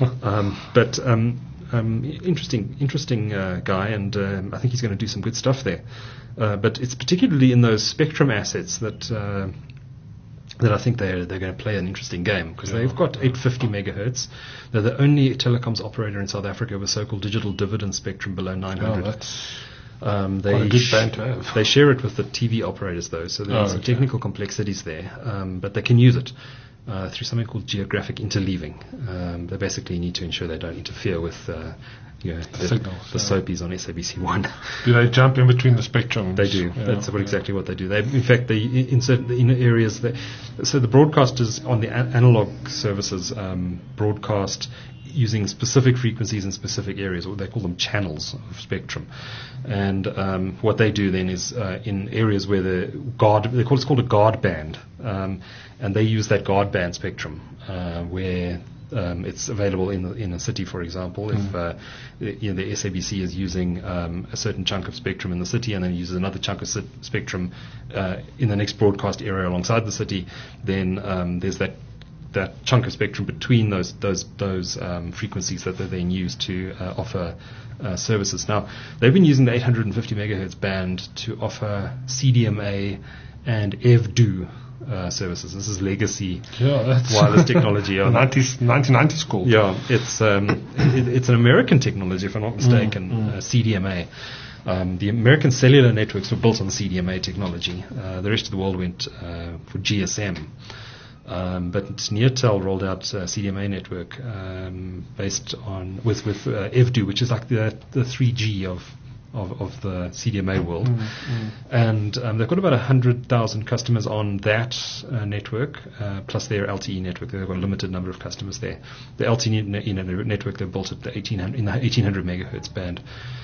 [SPEAKER 2] um, but um, um, interesting, interesting uh, guy, and um, I think he's going to do some good stuff there. Uh, but it's particularly in those spectrum assets that. Uh, that I think they're they're going to play an interesting game, because yeah. they've got eight hundred fifty megahertz. They're the only telecoms operator in South Africa with so-called digital dividend spectrum below nine hundred.
[SPEAKER 1] Oh, that's
[SPEAKER 2] um, they
[SPEAKER 1] quite a good
[SPEAKER 2] sh-
[SPEAKER 1] band to have.
[SPEAKER 2] They share it with the T V operators, though, so there's
[SPEAKER 1] oh,
[SPEAKER 2] some
[SPEAKER 1] okay.
[SPEAKER 2] technical complexities there, um, but they can use it uh, through something called geographic interleaving. Um, they basically need to ensure they don't interfere with uh, you know, the,
[SPEAKER 1] signals,
[SPEAKER 2] the
[SPEAKER 1] yeah.
[SPEAKER 2] soapies on S A B C one.
[SPEAKER 1] Do they jump in between the spectrums?
[SPEAKER 2] They do.
[SPEAKER 1] Yeah,
[SPEAKER 2] That's what
[SPEAKER 1] yeah.
[SPEAKER 2] exactly what they do. They, in fact, they in certain in areas. They, so the broadcasters on the a- analog services um, broadcast using specific frequencies in specific areas, or they call them channels of spectrum. And um, what they do then is uh, in areas where the guard, they call it's called a guard band, um, and they use that guard band spectrum uh, where. Um, it's available in the, in a city, for example. Mm. If uh, you know, the S A B C is using um, a certain chunk of spectrum in the city, and then uses another chunk of sit- spectrum uh, in the next broadcast area alongside the city, then um, there's that that chunk of spectrum between those those those um, frequencies that they then use to uh, offer uh, services. Now, they've been using the eight hundred fifty megahertz band to offer C D M A and E V D U Uh, services. This is legacy
[SPEAKER 1] yeah, that's
[SPEAKER 2] wireless technology.
[SPEAKER 1] Um, nineties, nineteen nineties school.
[SPEAKER 2] Yeah, it's um, it, it's an American technology, if I'm not mistaken. Mm, mm. Uh, C D M A. Um, the American cellular networks were built on C D M A technology. Uh, the rest of the world went uh, for G S M. Um, but Neotel rolled out a C D M A network um, based on with with uh, E V D U, which is like the the three G of. Of, of the C D M A world, mm, mm. and um, they've got about a hundred thousand customers on that uh, network, uh, plus their L T E network. They've got a limited number of customers there. The L T E ne- ne- network they've built at the eighteen hundred in the eighteen hundred megahertz band.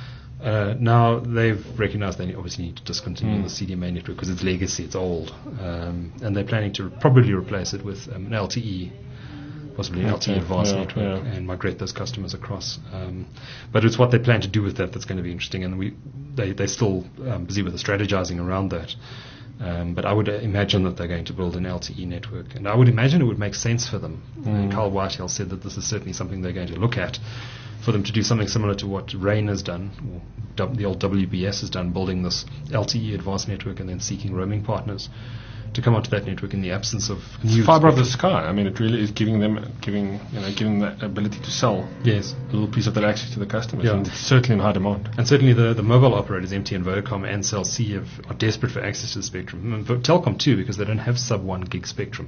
[SPEAKER 2] Uh, now they've recognized they obviously need to discontinue mm. the C D M A network because it's legacy, it's old, um, and they're planning to probably replace it with um, an L T E. Possibly an L T E advanced
[SPEAKER 1] yeah,
[SPEAKER 2] network,
[SPEAKER 1] yeah.
[SPEAKER 2] and migrate those customers across. Um, but it's what they plan to do with that that's going to be interesting, and we they they're still um, busy with the strategizing around that. Um, but I would uh, imagine that they're going to build an L T E network, and I would imagine it would make sense for them. Mm. And Carl Whitehill said that this is certainly something they're going to look at, for them to do something similar to what Rain has done, or w- the old W B S has done, building this L T E advanced network and then seeking roaming partners to come onto that network in the absence of new
[SPEAKER 1] fiber of the sky. I mean, it really is giving them, giving you know, giving that ability to sell.
[SPEAKER 2] Yes,
[SPEAKER 1] a little piece of that access to the customers.
[SPEAKER 2] Yeah.
[SPEAKER 1] And it's certainly in high demand.
[SPEAKER 2] And certainly the, the mobile operators, M T N, Vodacom, and Cell C, have, are desperate for access to the spectrum. And Telkom too, because they don't have sub one gig spectrum.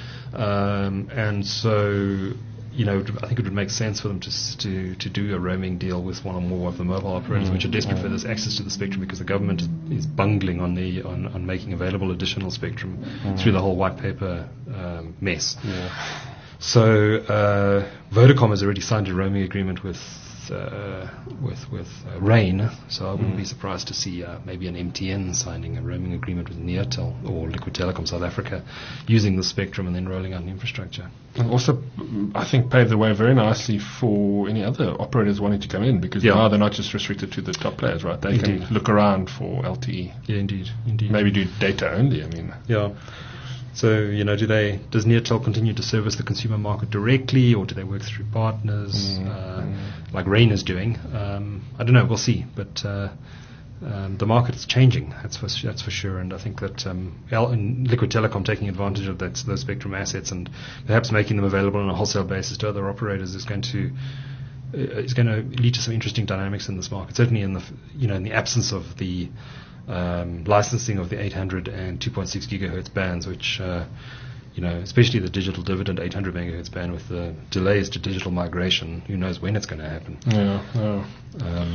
[SPEAKER 2] Um, and so. You know, I think it would make sense for them to to to do a roaming deal with one or more of the mobile operators, mm, which are desperate mm. for this access to the spectrum, because the government is, is bungling on the on, on making available additional spectrum mm. through the whole white paper um, mess.
[SPEAKER 1] Yeah.
[SPEAKER 2] So uh, Vodacom has already signed a roaming agreement with uh, with with uh, Rain. So I wouldn't mm. be surprised to see uh, maybe an M T N signing a roaming agreement with Neotel or Liquid Telecom South Africa, using the spectrum and then rolling out an infrastructure.
[SPEAKER 1] And also, I think, paved the way very nicely for any other operators wanting to come in, because yeah. now they're not just restricted to the top players, right? They indeed. can look around for L T E.
[SPEAKER 2] Yeah, indeed, indeed.
[SPEAKER 1] Maybe do data only. I mean,
[SPEAKER 2] yeah. So, you know, do they, does Neotel continue to service the consumer market directly, or do they work through partners, mm, uh, mm. like Rain is doing? Um, I don't know, we'll see. But uh, um, the market is changing, that's for, that's for sure. And I think that um, L- and Liquid Telecom taking advantage of that, those spectrum assets and perhaps making them available on a wholesale basis to other operators is going to uh, is going to lead to some interesting dynamics in this market. Certainly in the, you know, in the absence of the Um, licensing of the eight hundred and two point six gigahertz bands, which, uh, you know, especially the digital dividend eight hundred megahertz band with the delays to digital migration, who knows when it's going to happen.
[SPEAKER 1] Yeah, yeah.
[SPEAKER 2] Um,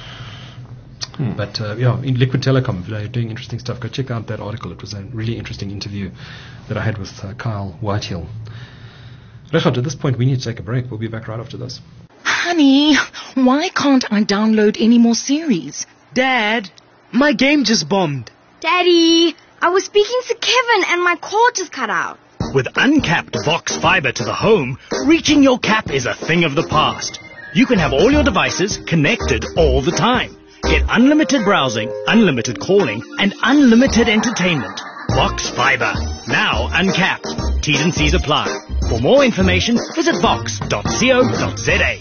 [SPEAKER 2] hmm. But, uh, yeah, in Liquid Telecom, they're doing interesting stuff. Go check out that article. It was a really interesting interview that I had with uh, Kyle Whitehill. Richard, at this point, we need to take a break. We'll be back right after this.
[SPEAKER 3] Honey, why can't I download any more series?
[SPEAKER 4] Dad, my game just bombed.
[SPEAKER 5] Daddy, I was speaking to Kevin and my call just cut out.
[SPEAKER 4] With uncapped Vox Fiber to the home, reaching your cap is a thing of the past. You can have all your devices connected all the time. Get unlimited browsing, unlimited calling, and unlimited entertainment. Vox Fiber, now uncapped. T's and C's apply. For more information, visit vox dot co dot za.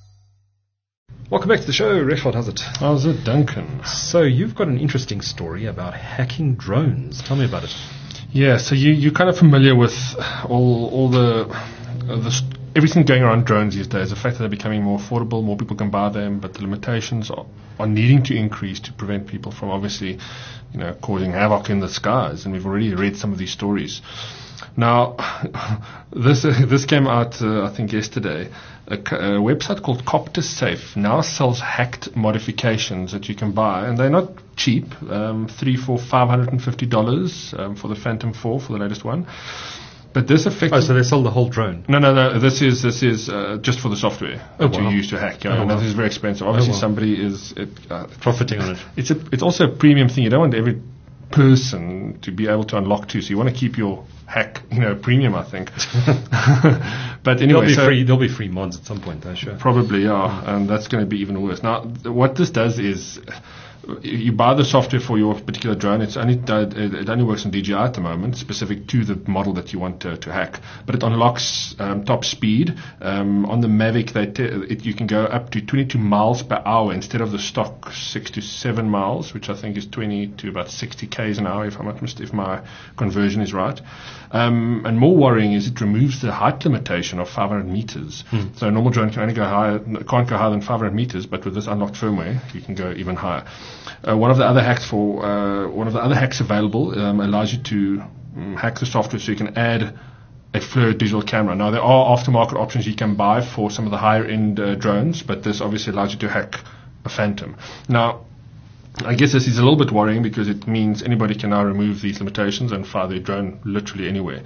[SPEAKER 2] Welcome back to the show. Richard, how's it?
[SPEAKER 1] How's it, Duncan?
[SPEAKER 2] So you've got an interesting story about hacking drones. Tell me about it.
[SPEAKER 1] Yeah, so you, you're kind of familiar with all all the, uh, the st- everything going around drones these days. The fact that they're becoming more affordable, more people can buy them, but the limitations are, are needing to increase to prevent people from obviously, you know, causing havoc in the skies. And we've already read some of these stories. Now, this uh, this came out, uh, I think, yesterday. A, a website called CopterSafe now sells hacked modifications that you can buy, and they're not cheap. Um, three, four, five hundred and fifty dollars um, for the Phantom Four, for the latest one. But this affects.
[SPEAKER 2] Oh, so they sell the whole drone?
[SPEAKER 1] No, no, no. This is this is uh, just for the software
[SPEAKER 2] oh,
[SPEAKER 1] that
[SPEAKER 2] wow.
[SPEAKER 1] you use to hack. You know,
[SPEAKER 2] oh,
[SPEAKER 1] and
[SPEAKER 2] wow.
[SPEAKER 1] this is very expensive. Obviously,
[SPEAKER 2] oh, wow.
[SPEAKER 1] somebody is it, uh,
[SPEAKER 2] profiting on it.
[SPEAKER 1] It's a. It's also a premium thing. You don't want every person to be able to unlock too. So you want to keep your hack, you know, premium, I think. But anyway,
[SPEAKER 2] there'll be
[SPEAKER 1] so
[SPEAKER 2] free. There'll be free mods at some point, though, sure.
[SPEAKER 1] Probably, yeah, and that's going to be even worse. Now, th- what this does is, you buy the software for your particular drone. It's only uh, it only works in D J I at the moment, specific to the model that you want to, to hack. But it unlocks um, top speed. Um, on the Mavic, they t- it, you can go up to twenty-two miles per hour instead of the stock six to seven miles, which I think is twenty to about sixty k's an hour, if I'm not mistaken, if my conversion is right. Um, and more worrying is it removes the height limitation of five hundred meters. Hmm. So a normal drone can only go higher, can't go higher than five hundred meters, but with this unlocked firmware, you can go even higher. Uh, one of the other hacks for uh, one of the other hacks available um, allows you to um, hack the software so you can add a F L I R digital camera. Now there are aftermarket options you can buy for some of the higher end uh, drones, but this obviously allows you to hack a Phantom. Now, I guess this is a little bit worrying because it means anybody can now remove these limitations and fire their drone literally anywhere.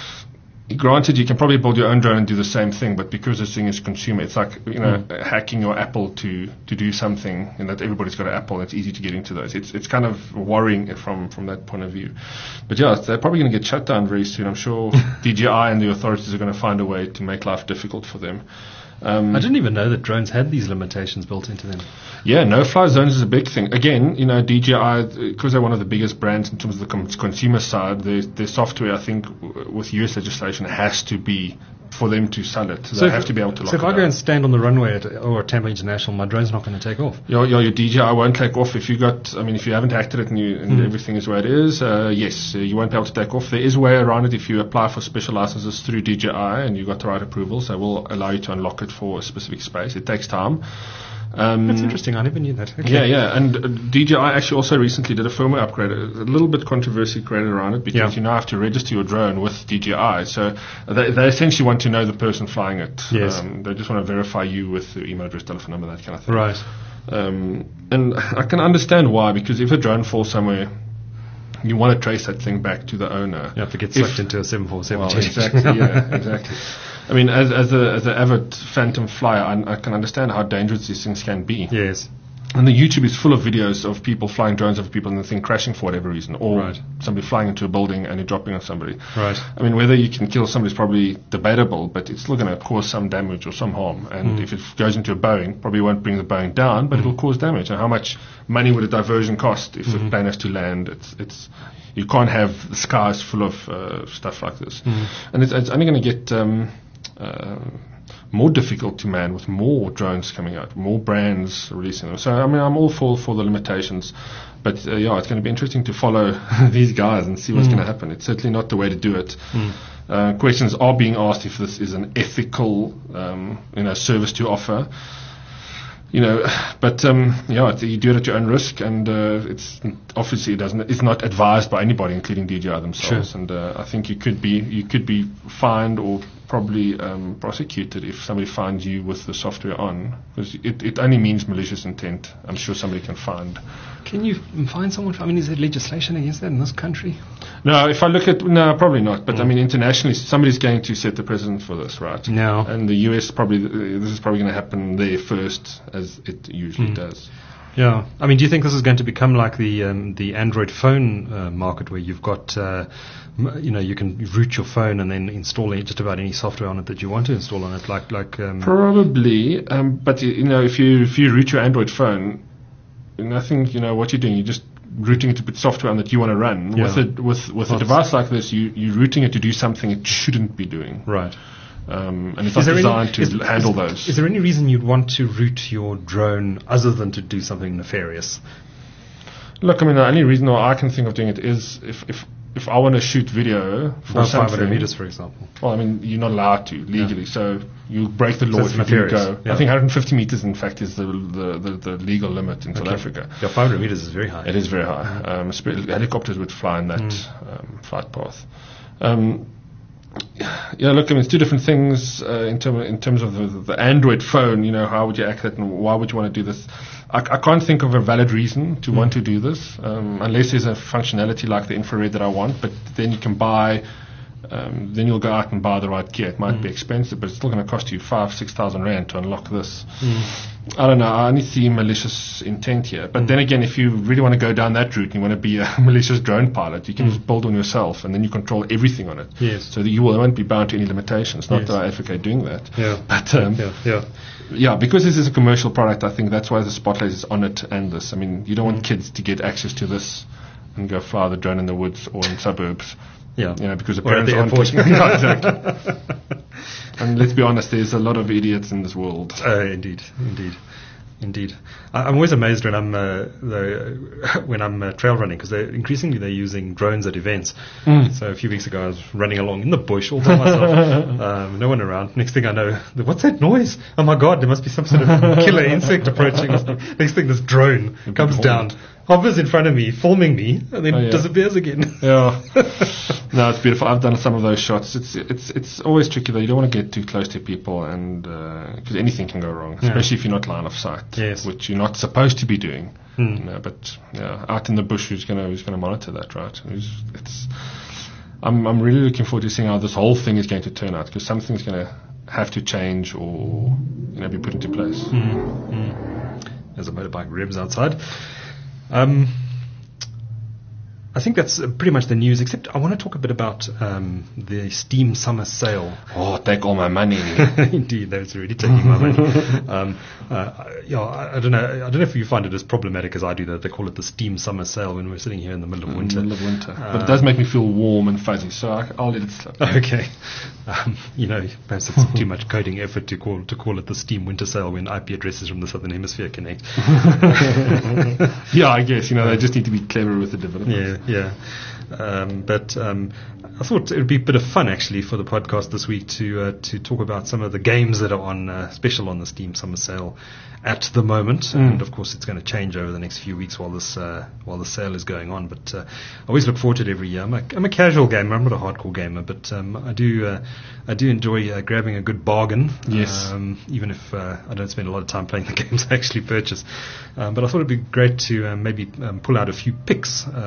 [SPEAKER 1] Granted, you can probably build your own drone and do the same thing, but because this thing is consumer, it's like, you know, mm. hacking your Apple to, to do something, and that everybody's got an Apple, and it's easy to get into those. It's it's kind of worrying from, from that point of view. But yeah, they're probably going to get shut down very soon. I'm sure D J I and the authorities are going to find a way to make life difficult for them.
[SPEAKER 2] Um, I didn't even know that drones had these limitations built into them.
[SPEAKER 1] Yeah, no-fly zones is a big thing. Again, you know, D J I, because they're one of the biggest brands in terms of the com- consumer side, their, their software, I think, w- with U S legislation, has to be for them to sell it. So, so they have to be able to lock
[SPEAKER 2] So if
[SPEAKER 1] it
[SPEAKER 2] I
[SPEAKER 1] up.
[SPEAKER 2] go and stand on the runway at or at Tampa International, my drone's not going to take off.
[SPEAKER 1] Your, your, your D J I won't take off if you got. I mean, if you haven't hacked it and, you, and mm. everything is where it is. Uh, yes, uh, you won't be able to take off. There is a way around it if you apply for special licenses through D J I and you got the right approvals. They will allow you to unlock it for a specific space. It takes time. Um,
[SPEAKER 2] That's interesting. I never knew that. Okay.
[SPEAKER 1] Yeah, yeah. And uh, D J I actually also recently did a firmware upgrade. A little bit controversy created around it because
[SPEAKER 2] yeah.
[SPEAKER 1] you now have to register your drone with D J I. So they, they essentially want to know the person flying it.
[SPEAKER 2] Yes.
[SPEAKER 1] Um, they just want to verify you with the email address, telephone number, that kind of thing.
[SPEAKER 2] Right.
[SPEAKER 1] Um, and I can understand why, because if a drone falls somewhere, you want to trace that thing back to the owner.
[SPEAKER 2] You have to get
[SPEAKER 1] If-
[SPEAKER 2] sucked into a seven forty-seven.
[SPEAKER 1] Well, exactly, yeah, exactly. I mean, as, as, a, as an avid phantom flyer, I, I can understand how dangerous these things can be.
[SPEAKER 2] Yes.
[SPEAKER 1] And the YouTube is full of videos of people flying drones over people and the thing crashing for whatever reason, or
[SPEAKER 2] Right.
[SPEAKER 1] somebody flying into a building and it dropping on somebody.
[SPEAKER 2] Right.
[SPEAKER 1] I mean, whether you can kill somebody is probably debatable, but it's still going to cause some damage or some harm. And if it goes into a Boeing, probably won't bring the Boeing down, but it will cause damage. And how much money would a diversion cost if the plane has to land? It's it's you can't have the skies full of uh, stuff like this, and it's, it's only going to get. Um, uh, more difficult to man with more drones coming out, more brands releasing them. So, I mean, I'm all for, for the limitations. But, uh, yeah, it's going to be interesting to follow these guys and see what's
[SPEAKER 2] Mm.
[SPEAKER 1] going to happen. It's certainly not the way to do it. Mm. Uh, questions are being asked if this is an ethical, um, you know, service to offer. You know, but um, yeah, it's, you do it at your own risk, and uh, it's obviously it doesn't. It's not advised by anybody, including D J I themselves.
[SPEAKER 2] Sure.
[SPEAKER 1] And uh, I think you could be you could be fined or probably um, prosecuted if somebody finds you with the software on, because it, it only means malicious intent. I'm sure somebody can find.
[SPEAKER 2] Can you find someone? I mean, is there legislation against that in this country?
[SPEAKER 1] No, if I look at no, probably not. But I mean, internationally, somebody's going to set the precedent for this, right?
[SPEAKER 2] No.
[SPEAKER 1] And the U S probably uh, this is probably going to happen there first, as it usually does.
[SPEAKER 2] Yeah. I mean, do you think this is going to become like the um, the Android phone uh, market, where you've got, uh, m- you know, you can root your phone and then install any- just about any software on it that you want to install on it, like like. Um,
[SPEAKER 1] Probably, um, but you know, if you if you root your Android phone, nothing, you know, what you're doing, you're just rooting it to put software on that you want to run.
[SPEAKER 2] Yeah.
[SPEAKER 1] With a with with a
[SPEAKER 2] Well,
[SPEAKER 1] device like this, you you're rooting it to do something it shouldn't be doing.
[SPEAKER 2] right.
[SPEAKER 1] Um, and it's
[SPEAKER 2] Is
[SPEAKER 1] not
[SPEAKER 2] there any-
[SPEAKER 1] designed to
[SPEAKER 2] is-
[SPEAKER 1] handle
[SPEAKER 2] is-
[SPEAKER 1] those.
[SPEAKER 2] Is there any reason you'd want to root your drone other than to do something nefarious?
[SPEAKER 1] Look, I mean, the only reason why I can think of doing it is if if, if I want to shoot video for
[SPEAKER 2] About five
[SPEAKER 1] something.
[SPEAKER 2] hundred meters, for example.
[SPEAKER 1] Well, I mean, you're not allowed to legally, so you break the law
[SPEAKER 2] So it's
[SPEAKER 1] if you do
[SPEAKER 2] nefarious,
[SPEAKER 1] go.
[SPEAKER 2] yeah.
[SPEAKER 1] I think one hundred fifty meters, in fact, is the the, the, the legal limit in South
[SPEAKER 2] Okay.
[SPEAKER 1] Africa.
[SPEAKER 2] Yeah, five hundred meters is very high.
[SPEAKER 1] It is very high. Um, spe- helicopters would fly in that um, flight path. Um, yeah, look, I mean, it's two different things uh, in, term, in terms of the, the Android phone. You know, how would you access it, and why would you want to do this? I, I can't think of a valid reason to want to do this, um, unless there's a functionality like the infrared that I want. But then you can buy. Um, then you'll go out and buy the right gear. It might be expensive, but it's still going to cost you five, six thousand rand to unlock this. I don't know. I only see malicious intent here. But then again, if you really want to go down that route and you want to be a malicious drone pilot, you can just build one yourself, and then you control everything on it.
[SPEAKER 2] Yes.
[SPEAKER 1] So that you will, won't be bound to any limitations. Not
[SPEAKER 2] Yes.
[SPEAKER 1] that I advocate doing that.
[SPEAKER 2] Yeah.
[SPEAKER 1] But um,
[SPEAKER 2] Yeah, yeah.
[SPEAKER 1] yeah, because this is a commercial product, I think that's why the spotlight is on it and this. I mean, you don't want kids to get access to this and go fly the drone in the woods or in suburbs.
[SPEAKER 2] Yeah.
[SPEAKER 1] You know, because the
[SPEAKER 2] Or at
[SPEAKER 1] parents
[SPEAKER 2] the
[SPEAKER 1] aren't.
[SPEAKER 2] airport.
[SPEAKER 1] Yeah, exactly. And let's be honest, there's a lot of idiots in this world.
[SPEAKER 2] Uh, indeed, indeed, indeed. I, I'm always amazed when I'm uh, the, when I'm uh, trail running, because they're increasingly they're using drones at events. So a few weeks ago, I was running along in the bush all by myself, um, no one around. Next thing I know, what's that noise? Oh my God, there must be some sort of killer insect approaching us. Next thing, this drone comes down, hovers in front of me, filming me, and then
[SPEAKER 1] Oh, yeah.
[SPEAKER 2] disappears again.
[SPEAKER 1] Yeah. No, it's beautiful. I've done some of those shots. It's it's it's always tricky though. You don't want to get too close to people, and because anything can go wrong, especially if you're not line of sight,
[SPEAKER 2] Yes.
[SPEAKER 1] which you're not supposed to be doing.
[SPEAKER 2] Hmm.
[SPEAKER 1] You know, but yeah, out in the bush, who's gonna who's gonna monitor that, right? Who's, it's. I'm I'm really looking forward to seeing how this whole thing is going to turn out, because something's going to have to change or you know be put into place.
[SPEAKER 2] There's a motorbike revs outside. Um, I think that's uh, pretty much the news, except I want to talk a bit about um, the Steam Summer Sale.
[SPEAKER 1] Oh, take all my money.
[SPEAKER 2] Indeed, that's really taking my money. Um, uh, yeah, I, I don't know. I don't know if you find it as problematic as I do that they call it the Steam Summer Sale when we're sitting here in the middle of winter.
[SPEAKER 1] Middle of winter.
[SPEAKER 2] Uh,
[SPEAKER 1] But it does make me feel warm and fuzzy, so I, I'll let it slip.
[SPEAKER 2] Okay, um, you know, perhaps it's too much coding effort to call to call it the Steam Winter Sale when I P addresses from the Southern Hemisphere connect.
[SPEAKER 1] Yeah, I guess, you know, they just need to be clever with the development.
[SPEAKER 2] Yeah, yeah. Um, but um, I thought it would be a bit of fun actually for the podcast this week to uh, to talk about some of the games that are on uh, special on the Steam Summer Sale at the moment,
[SPEAKER 1] Mm.
[SPEAKER 2] and of course it's going to change over the next few weeks while this uh, while the sale is going on. But uh, I always look forward to it every year. I'm a, I'm a casual gamer. I'm not a hardcore gamer, but um, I do uh, I do enjoy uh, grabbing a good bargain.
[SPEAKER 1] Yes.
[SPEAKER 2] Um, even if uh, I don't spend a lot of time playing the games I actually purchase. Um, but I thought it'd be great to uh, maybe um, pull out a few picks uh,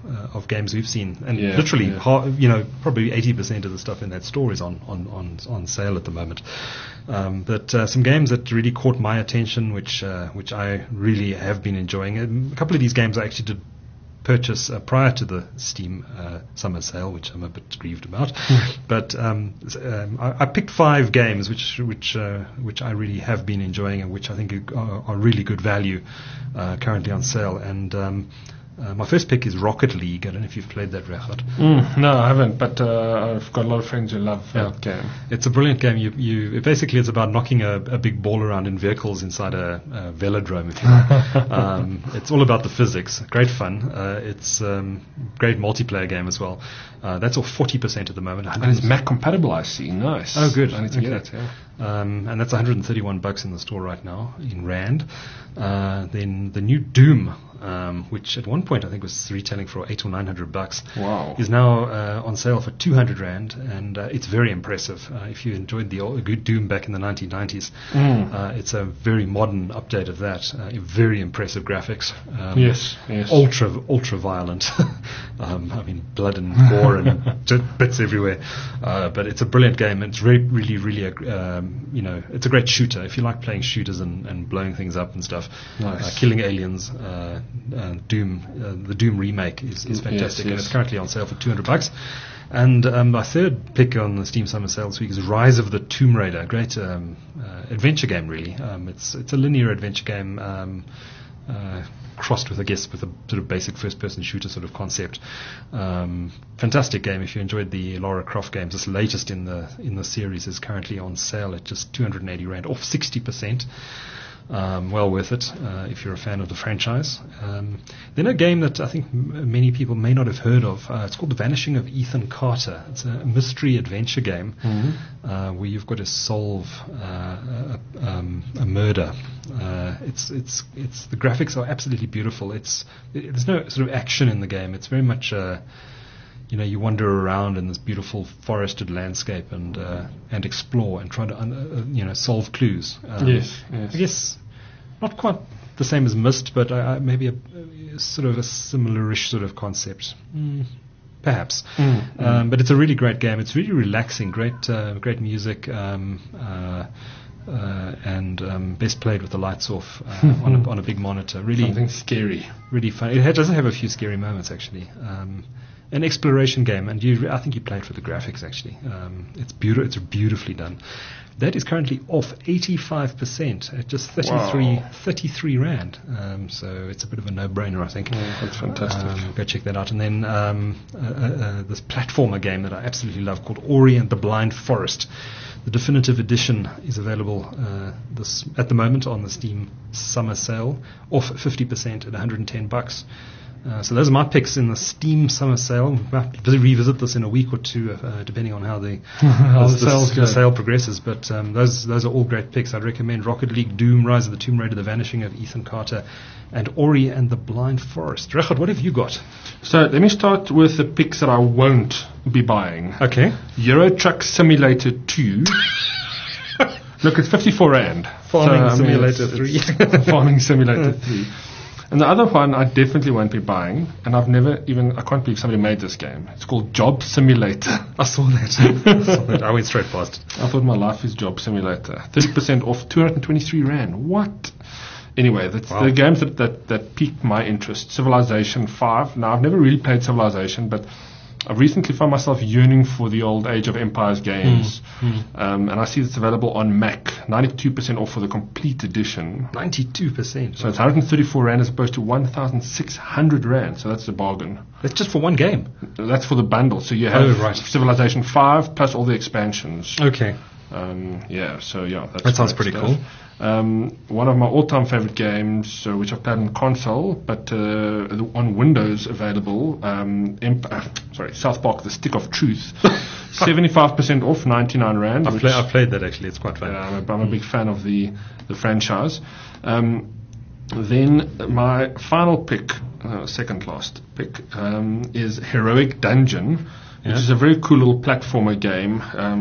[SPEAKER 2] uh, of games we've seen, and
[SPEAKER 1] Yeah,
[SPEAKER 2] literally,
[SPEAKER 1] yeah.
[SPEAKER 2] ha- you know, probably eighty percent of the stuff in that store is on on on, on sale at the moment. Um, but uh, some games that really caught my attention, which uh, which I really have been enjoying. Um, a couple of these games I actually did purchase uh, prior to the Steam uh, summer sale, which I'm a bit grieved about. But um, s- um, I, I picked five games which which uh, which I really have been enjoying and which I think are, are really good value uh, currently on sale. And um, uh, my first pick is Rocket League. I don't know if you've played that, Rechard.
[SPEAKER 1] Mm, no, I haven't, but uh, I've got a lot of friends who love
[SPEAKER 2] Yeah.
[SPEAKER 1] that game.
[SPEAKER 2] It's a brilliant game. You, you it basically it's about knocking a, a big ball around in vehicles inside a, a velodrome, if you like. um, it's all about the physics. Great fun. Uh, it's um, great multiplayer game as well. Uh, that's off forty percent at the moment.
[SPEAKER 1] And it's Mac compatible, I see. Nice.
[SPEAKER 2] Oh, good.
[SPEAKER 1] I need to get
[SPEAKER 2] Okay.
[SPEAKER 1] it, yeah.
[SPEAKER 2] Um, and that's one hundred thirty-one bucks in the store right now in Rand. Uh, then the new Doom, um, which at one point I think was retailing for eight or nine hundred bucks,
[SPEAKER 1] Wow.
[SPEAKER 2] is now uh, on sale for two hundred Rand, and uh, it's very impressive. Uh, if you enjoyed the old good Doom back in the nineteen nineties,
[SPEAKER 1] Mm.
[SPEAKER 2] uh, it's a very modern update of that. Uh, very impressive graphics. Um,
[SPEAKER 1] Yes, yes.
[SPEAKER 2] Ultra, ultra violent. um, I mean, blood and gore and j- bits everywhere. Uh, but it's a brilliant game. It's re- really, really, a, um, you know, it's a great shooter. If you like playing shooters and, and blowing things up and stuff,
[SPEAKER 1] Nice.
[SPEAKER 2] uh, killing aliens, uh, uh, Doom, uh, the Doom remake is, is
[SPEAKER 1] Yes,
[SPEAKER 2] fantastic, and
[SPEAKER 1] yes.
[SPEAKER 2] it's currently on sale for two hundred bucks. And um, my third pick on the Steam Summer Sale this week is Rise of the Tomb Raider. Great um, uh, adventure game, really. Um, it's it's a linear adventure game. Um, uh, crossed with, I guess, with a sort of basic first-person shooter sort of concept. Um, fantastic game. If you enjoyed the Lara Croft games, this latest in the in the series is currently on sale at just two hundred eighty rand, off sixty percent. Um, well worth it uh, if you're a fan of the franchise. Um, then a game that I think m- many people may not have heard of. Uh, it's called The Vanishing of Ethan Carter. It's a mystery adventure game uh, where you've got to solve uh, a, um, a murder. Uh, it's it's it's the graphics are absolutely beautiful. It's it, there's no sort of action in the game. It's very much uh, you know, you wander around in this beautiful forested landscape and uh, and explore and try to un- uh, you know solve clues. Um,
[SPEAKER 1] Yes, yes.
[SPEAKER 2] I guess not quite the same as Myst, but uh, maybe a, a sort of a similar-ish sort of concept. Mm, perhaps.
[SPEAKER 1] Mm,
[SPEAKER 2] Um, but it's a really great game. It's really relaxing. Great, uh, great music. Um, uh, uh, and um, best played with the lights off uh, on, a, on a big monitor. Really,
[SPEAKER 1] Something scary.
[SPEAKER 2] really fun. It ha- doesn't have a few scary moments actually. Um, an exploration game, and you, I think you played for the graphics actually. Um, it's beautiful. It's beautifully done. That is currently off eighty-five percent at just thirty-three,
[SPEAKER 1] Wow.
[SPEAKER 2] thirty-three rand. Um, so it's a bit of a no-brainer, I think.
[SPEAKER 1] Yeah, that's fantastic.
[SPEAKER 2] Um, go check that out. And then um, uh, uh, uh, this platformer game that I absolutely love called Ori and the Blind Forest. The definitive edition is available uh, this at the moment on the Steam Summer Sale, off fifty percent at one hundred ten bucks. Uh, so those are my picks in the Steam Summer Sale. We'll have to revisit this in a week or two, uh, depending on how the,
[SPEAKER 1] How
[SPEAKER 2] this-
[SPEAKER 1] the sales
[SPEAKER 2] this-
[SPEAKER 1] go.
[SPEAKER 2] the sale progresses. But um, those those are all great picks. I'd recommend Rocket League, Doom, Rise of the Tomb Raider, The Vanishing of Ethan Carter, and Ori and the Blind Forest. Rechard, what have you got?
[SPEAKER 1] So let me start with the picks that I won't be buying.
[SPEAKER 2] Okay.
[SPEAKER 1] Euro Truck Simulator two. Look, it's fifty-four rand.
[SPEAKER 2] Farming
[SPEAKER 1] I mean,
[SPEAKER 2] Simulator
[SPEAKER 1] it's-
[SPEAKER 2] three.
[SPEAKER 1] it's Farming Simulator three. And the other one I definitely won't be buying, and I've never even, I can't believe somebody made this game. It's called Job Simulator.
[SPEAKER 2] I saw that. I saw that. I went straight past it.
[SPEAKER 1] I thought my life is Job Simulator. thirty percent off, two hundred twenty-three rand. What? Anyway, that's
[SPEAKER 2] Wow.
[SPEAKER 1] the games that, that, that piqued my interest. Civilization five. Now, I've never really played Civilization, but I've recently found myself yearning for the old Age of Empires games. Um, and I see it's available on Mac. ninety-two percent off for the complete edition.
[SPEAKER 2] ninety-two percent.
[SPEAKER 1] So it's one hundred thirty-four rand as opposed to one thousand six hundred rand. So that's a bargain.
[SPEAKER 2] That's just for one game.
[SPEAKER 1] That's for the bundle. So you have
[SPEAKER 2] Oh, right.
[SPEAKER 1] Civilization five plus all the expansions.
[SPEAKER 2] Okay.
[SPEAKER 1] Um, yeah, so yeah, that's
[SPEAKER 2] That sounds
[SPEAKER 1] great
[SPEAKER 2] pretty
[SPEAKER 1] stuff.
[SPEAKER 2] cool.
[SPEAKER 1] Um, one of my all-time favorite games, uh, which I've played on console, but uh, on Windows available. Um, Emp- uh, sorry, South Park: The Stick of Truth, seventy-five percent off, ninety-nine rand.
[SPEAKER 2] I've,
[SPEAKER 1] which-
[SPEAKER 2] play, I've played that actually. It's quite fun.
[SPEAKER 1] yeah, I'm, a, I'm a big fan of the the franchise. Um, then my final pick, uh, second last pick, um, is Heroic Dungeon, which
[SPEAKER 2] Yeah.
[SPEAKER 1] is a very cool little platformer game. Um,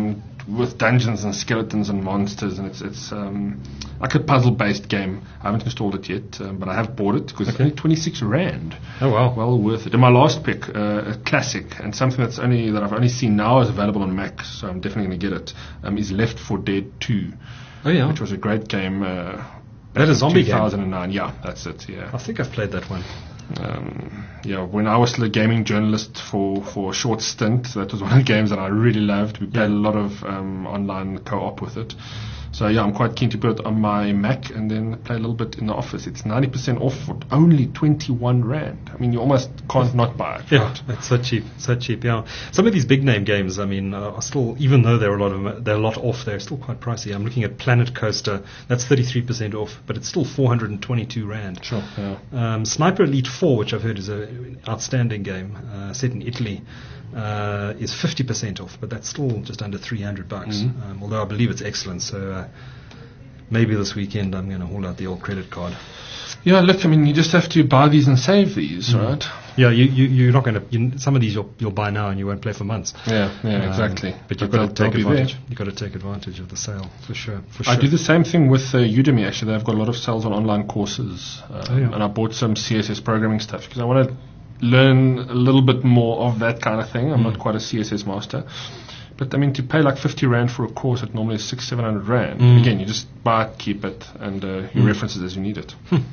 [SPEAKER 1] with dungeons and skeletons and monsters, and it's it's um, like a puzzle-based game. I haven't installed it yet, um, but I have bought it because it's only twenty-six rand.
[SPEAKER 2] Oh wow!
[SPEAKER 1] Well worth it. And my last pick, uh, a classic, and something that's only that I've only seen now is available on Mac, so I'm definitely going to get it. Um, is Left four Dead two,
[SPEAKER 2] Oh yeah,
[SPEAKER 1] which was a great game. Uh,
[SPEAKER 2] that is zombie
[SPEAKER 1] two thousand nine. Yeah, that's it. Yeah.
[SPEAKER 2] I think I've played that one.
[SPEAKER 1] Um, yeah, when I was still a gaming journalist for, for a short stint, that was one of the games that I really loved. We played
[SPEAKER 2] Yeah.
[SPEAKER 1] a lot of um, online co-op with it. So yeah, I'm quite keen to put it on my Mac and then play a little bit in the office. It's ninety percent off for only twenty-one rand. I mean, you almost can't not buy it.
[SPEAKER 2] Yeah,
[SPEAKER 1] Right?
[SPEAKER 2] it's so cheap, so cheap. Yeah, some of these big name games, I mean, uh, are still, even though they're a lot of they're a lot off, they're still quite pricey. I'm looking at Planet Coaster, that's thirty-three percent off, but it's still four hundred twenty-two rand.
[SPEAKER 1] Sure. Yeah.
[SPEAKER 2] Um, Sniper Elite four, which I've heard is an outstanding game, uh, set in Italy, uh, is fifty percent off, but that's still just under three hundred bucks.
[SPEAKER 1] Mm-hmm.
[SPEAKER 2] Um, although I believe it's excellent, so uh, maybe this weekend I'm going to haul out the old credit card.
[SPEAKER 1] Yeah, look, I mean, you just have to buy these and save these,
[SPEAKER 2] Mm.
[SPEAKER 1] right?
[SPEAKER 2] Yeah, you, you, you're not going to. You, some of these you'll, you'll buy now and you won't play for months.
[SPEAKER 1] Yeah, yeah,
[SPEAKER 2] Um,
[SPEAKER 1] exactly.
[SPEAKER 2] But you've
[SPEAKER 1] But
[SPEAKER 2] got to
[SPEAKER 1] they'll-
[SPEAKER 2] take
[SPEAKER 1] they'll be
[SPEAKER 2] advantage.
[SPEAKER 1] there.
[SPEAKER 2] You've got to take advantage of the sale for sure. For
[SPEAKER 1] I
[SPEAKER 2] sure.
[SPEAKER 1] do the same thing with uh, Udemy, actually. They've got a lot of sales on online courses. Um,
[SPEAKER 2] Oh, yeah.
[SPEAKER 1] And I bought some C S S programming stuff because I want to learn a little bit more of that kind of thing. I'm
[SPEAKER 2] Mm.
[SPEAKER 1] not quite a C S S master. But, I mean, to pay like fifty rand for a course that normally is six, seven hundred rand.
[SPEAKER 2] Mm.
[SPEAKER 1] Again, you just buy it, keep it, and uh, you
[SPEAKER 2] Mm.
[SPEAKER 1] reference it as you need it.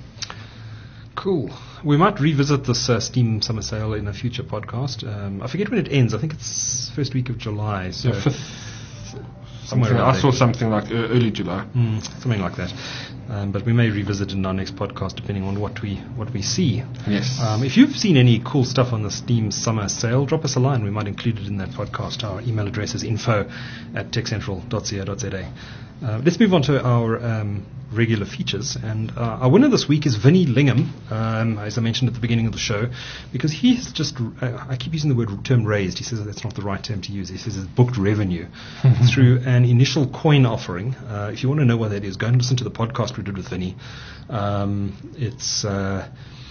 [SPEAKER 2] Cool. We might revisit this uh, Steam Summer Sale in a future podcast. Um, I forget when it ends. I think it's first week of July. So
[SPEAKER 1] Yeah, fifth,
[SPEAKER 2] somewhere
[SPEAKER 1] something-
[SPEAKER 2] around
[SPEAKER 1] I
[SPEAKER 2] there.
[SPEAKER 1] saw something like uh, early July.
[SPEAKER 2] Mm, something like that. Um, but we may revisit in our next podcast depending on what we what we see.
[SPEAKER 1] Yes.
[SPEAKER 2] Um, if you've seen any cool stuff on the Steam Summer Sale, drop us a line. We might include it in that podcast. Our email address is info at techcentral dot co dot za. Uh, let's move on to our um, regular features. And uh, our winner this week is Vinnie Lingham, um, as I mentioned at the beginning of the show, because he has just, uh, I keep using the word term raised. He says that's not the right term to use. He says it's booked revenue through an initial coin offering. Uh, if you want to know what that is, go and listen to the podcast we did with Vinnie. Um, it's... Uh,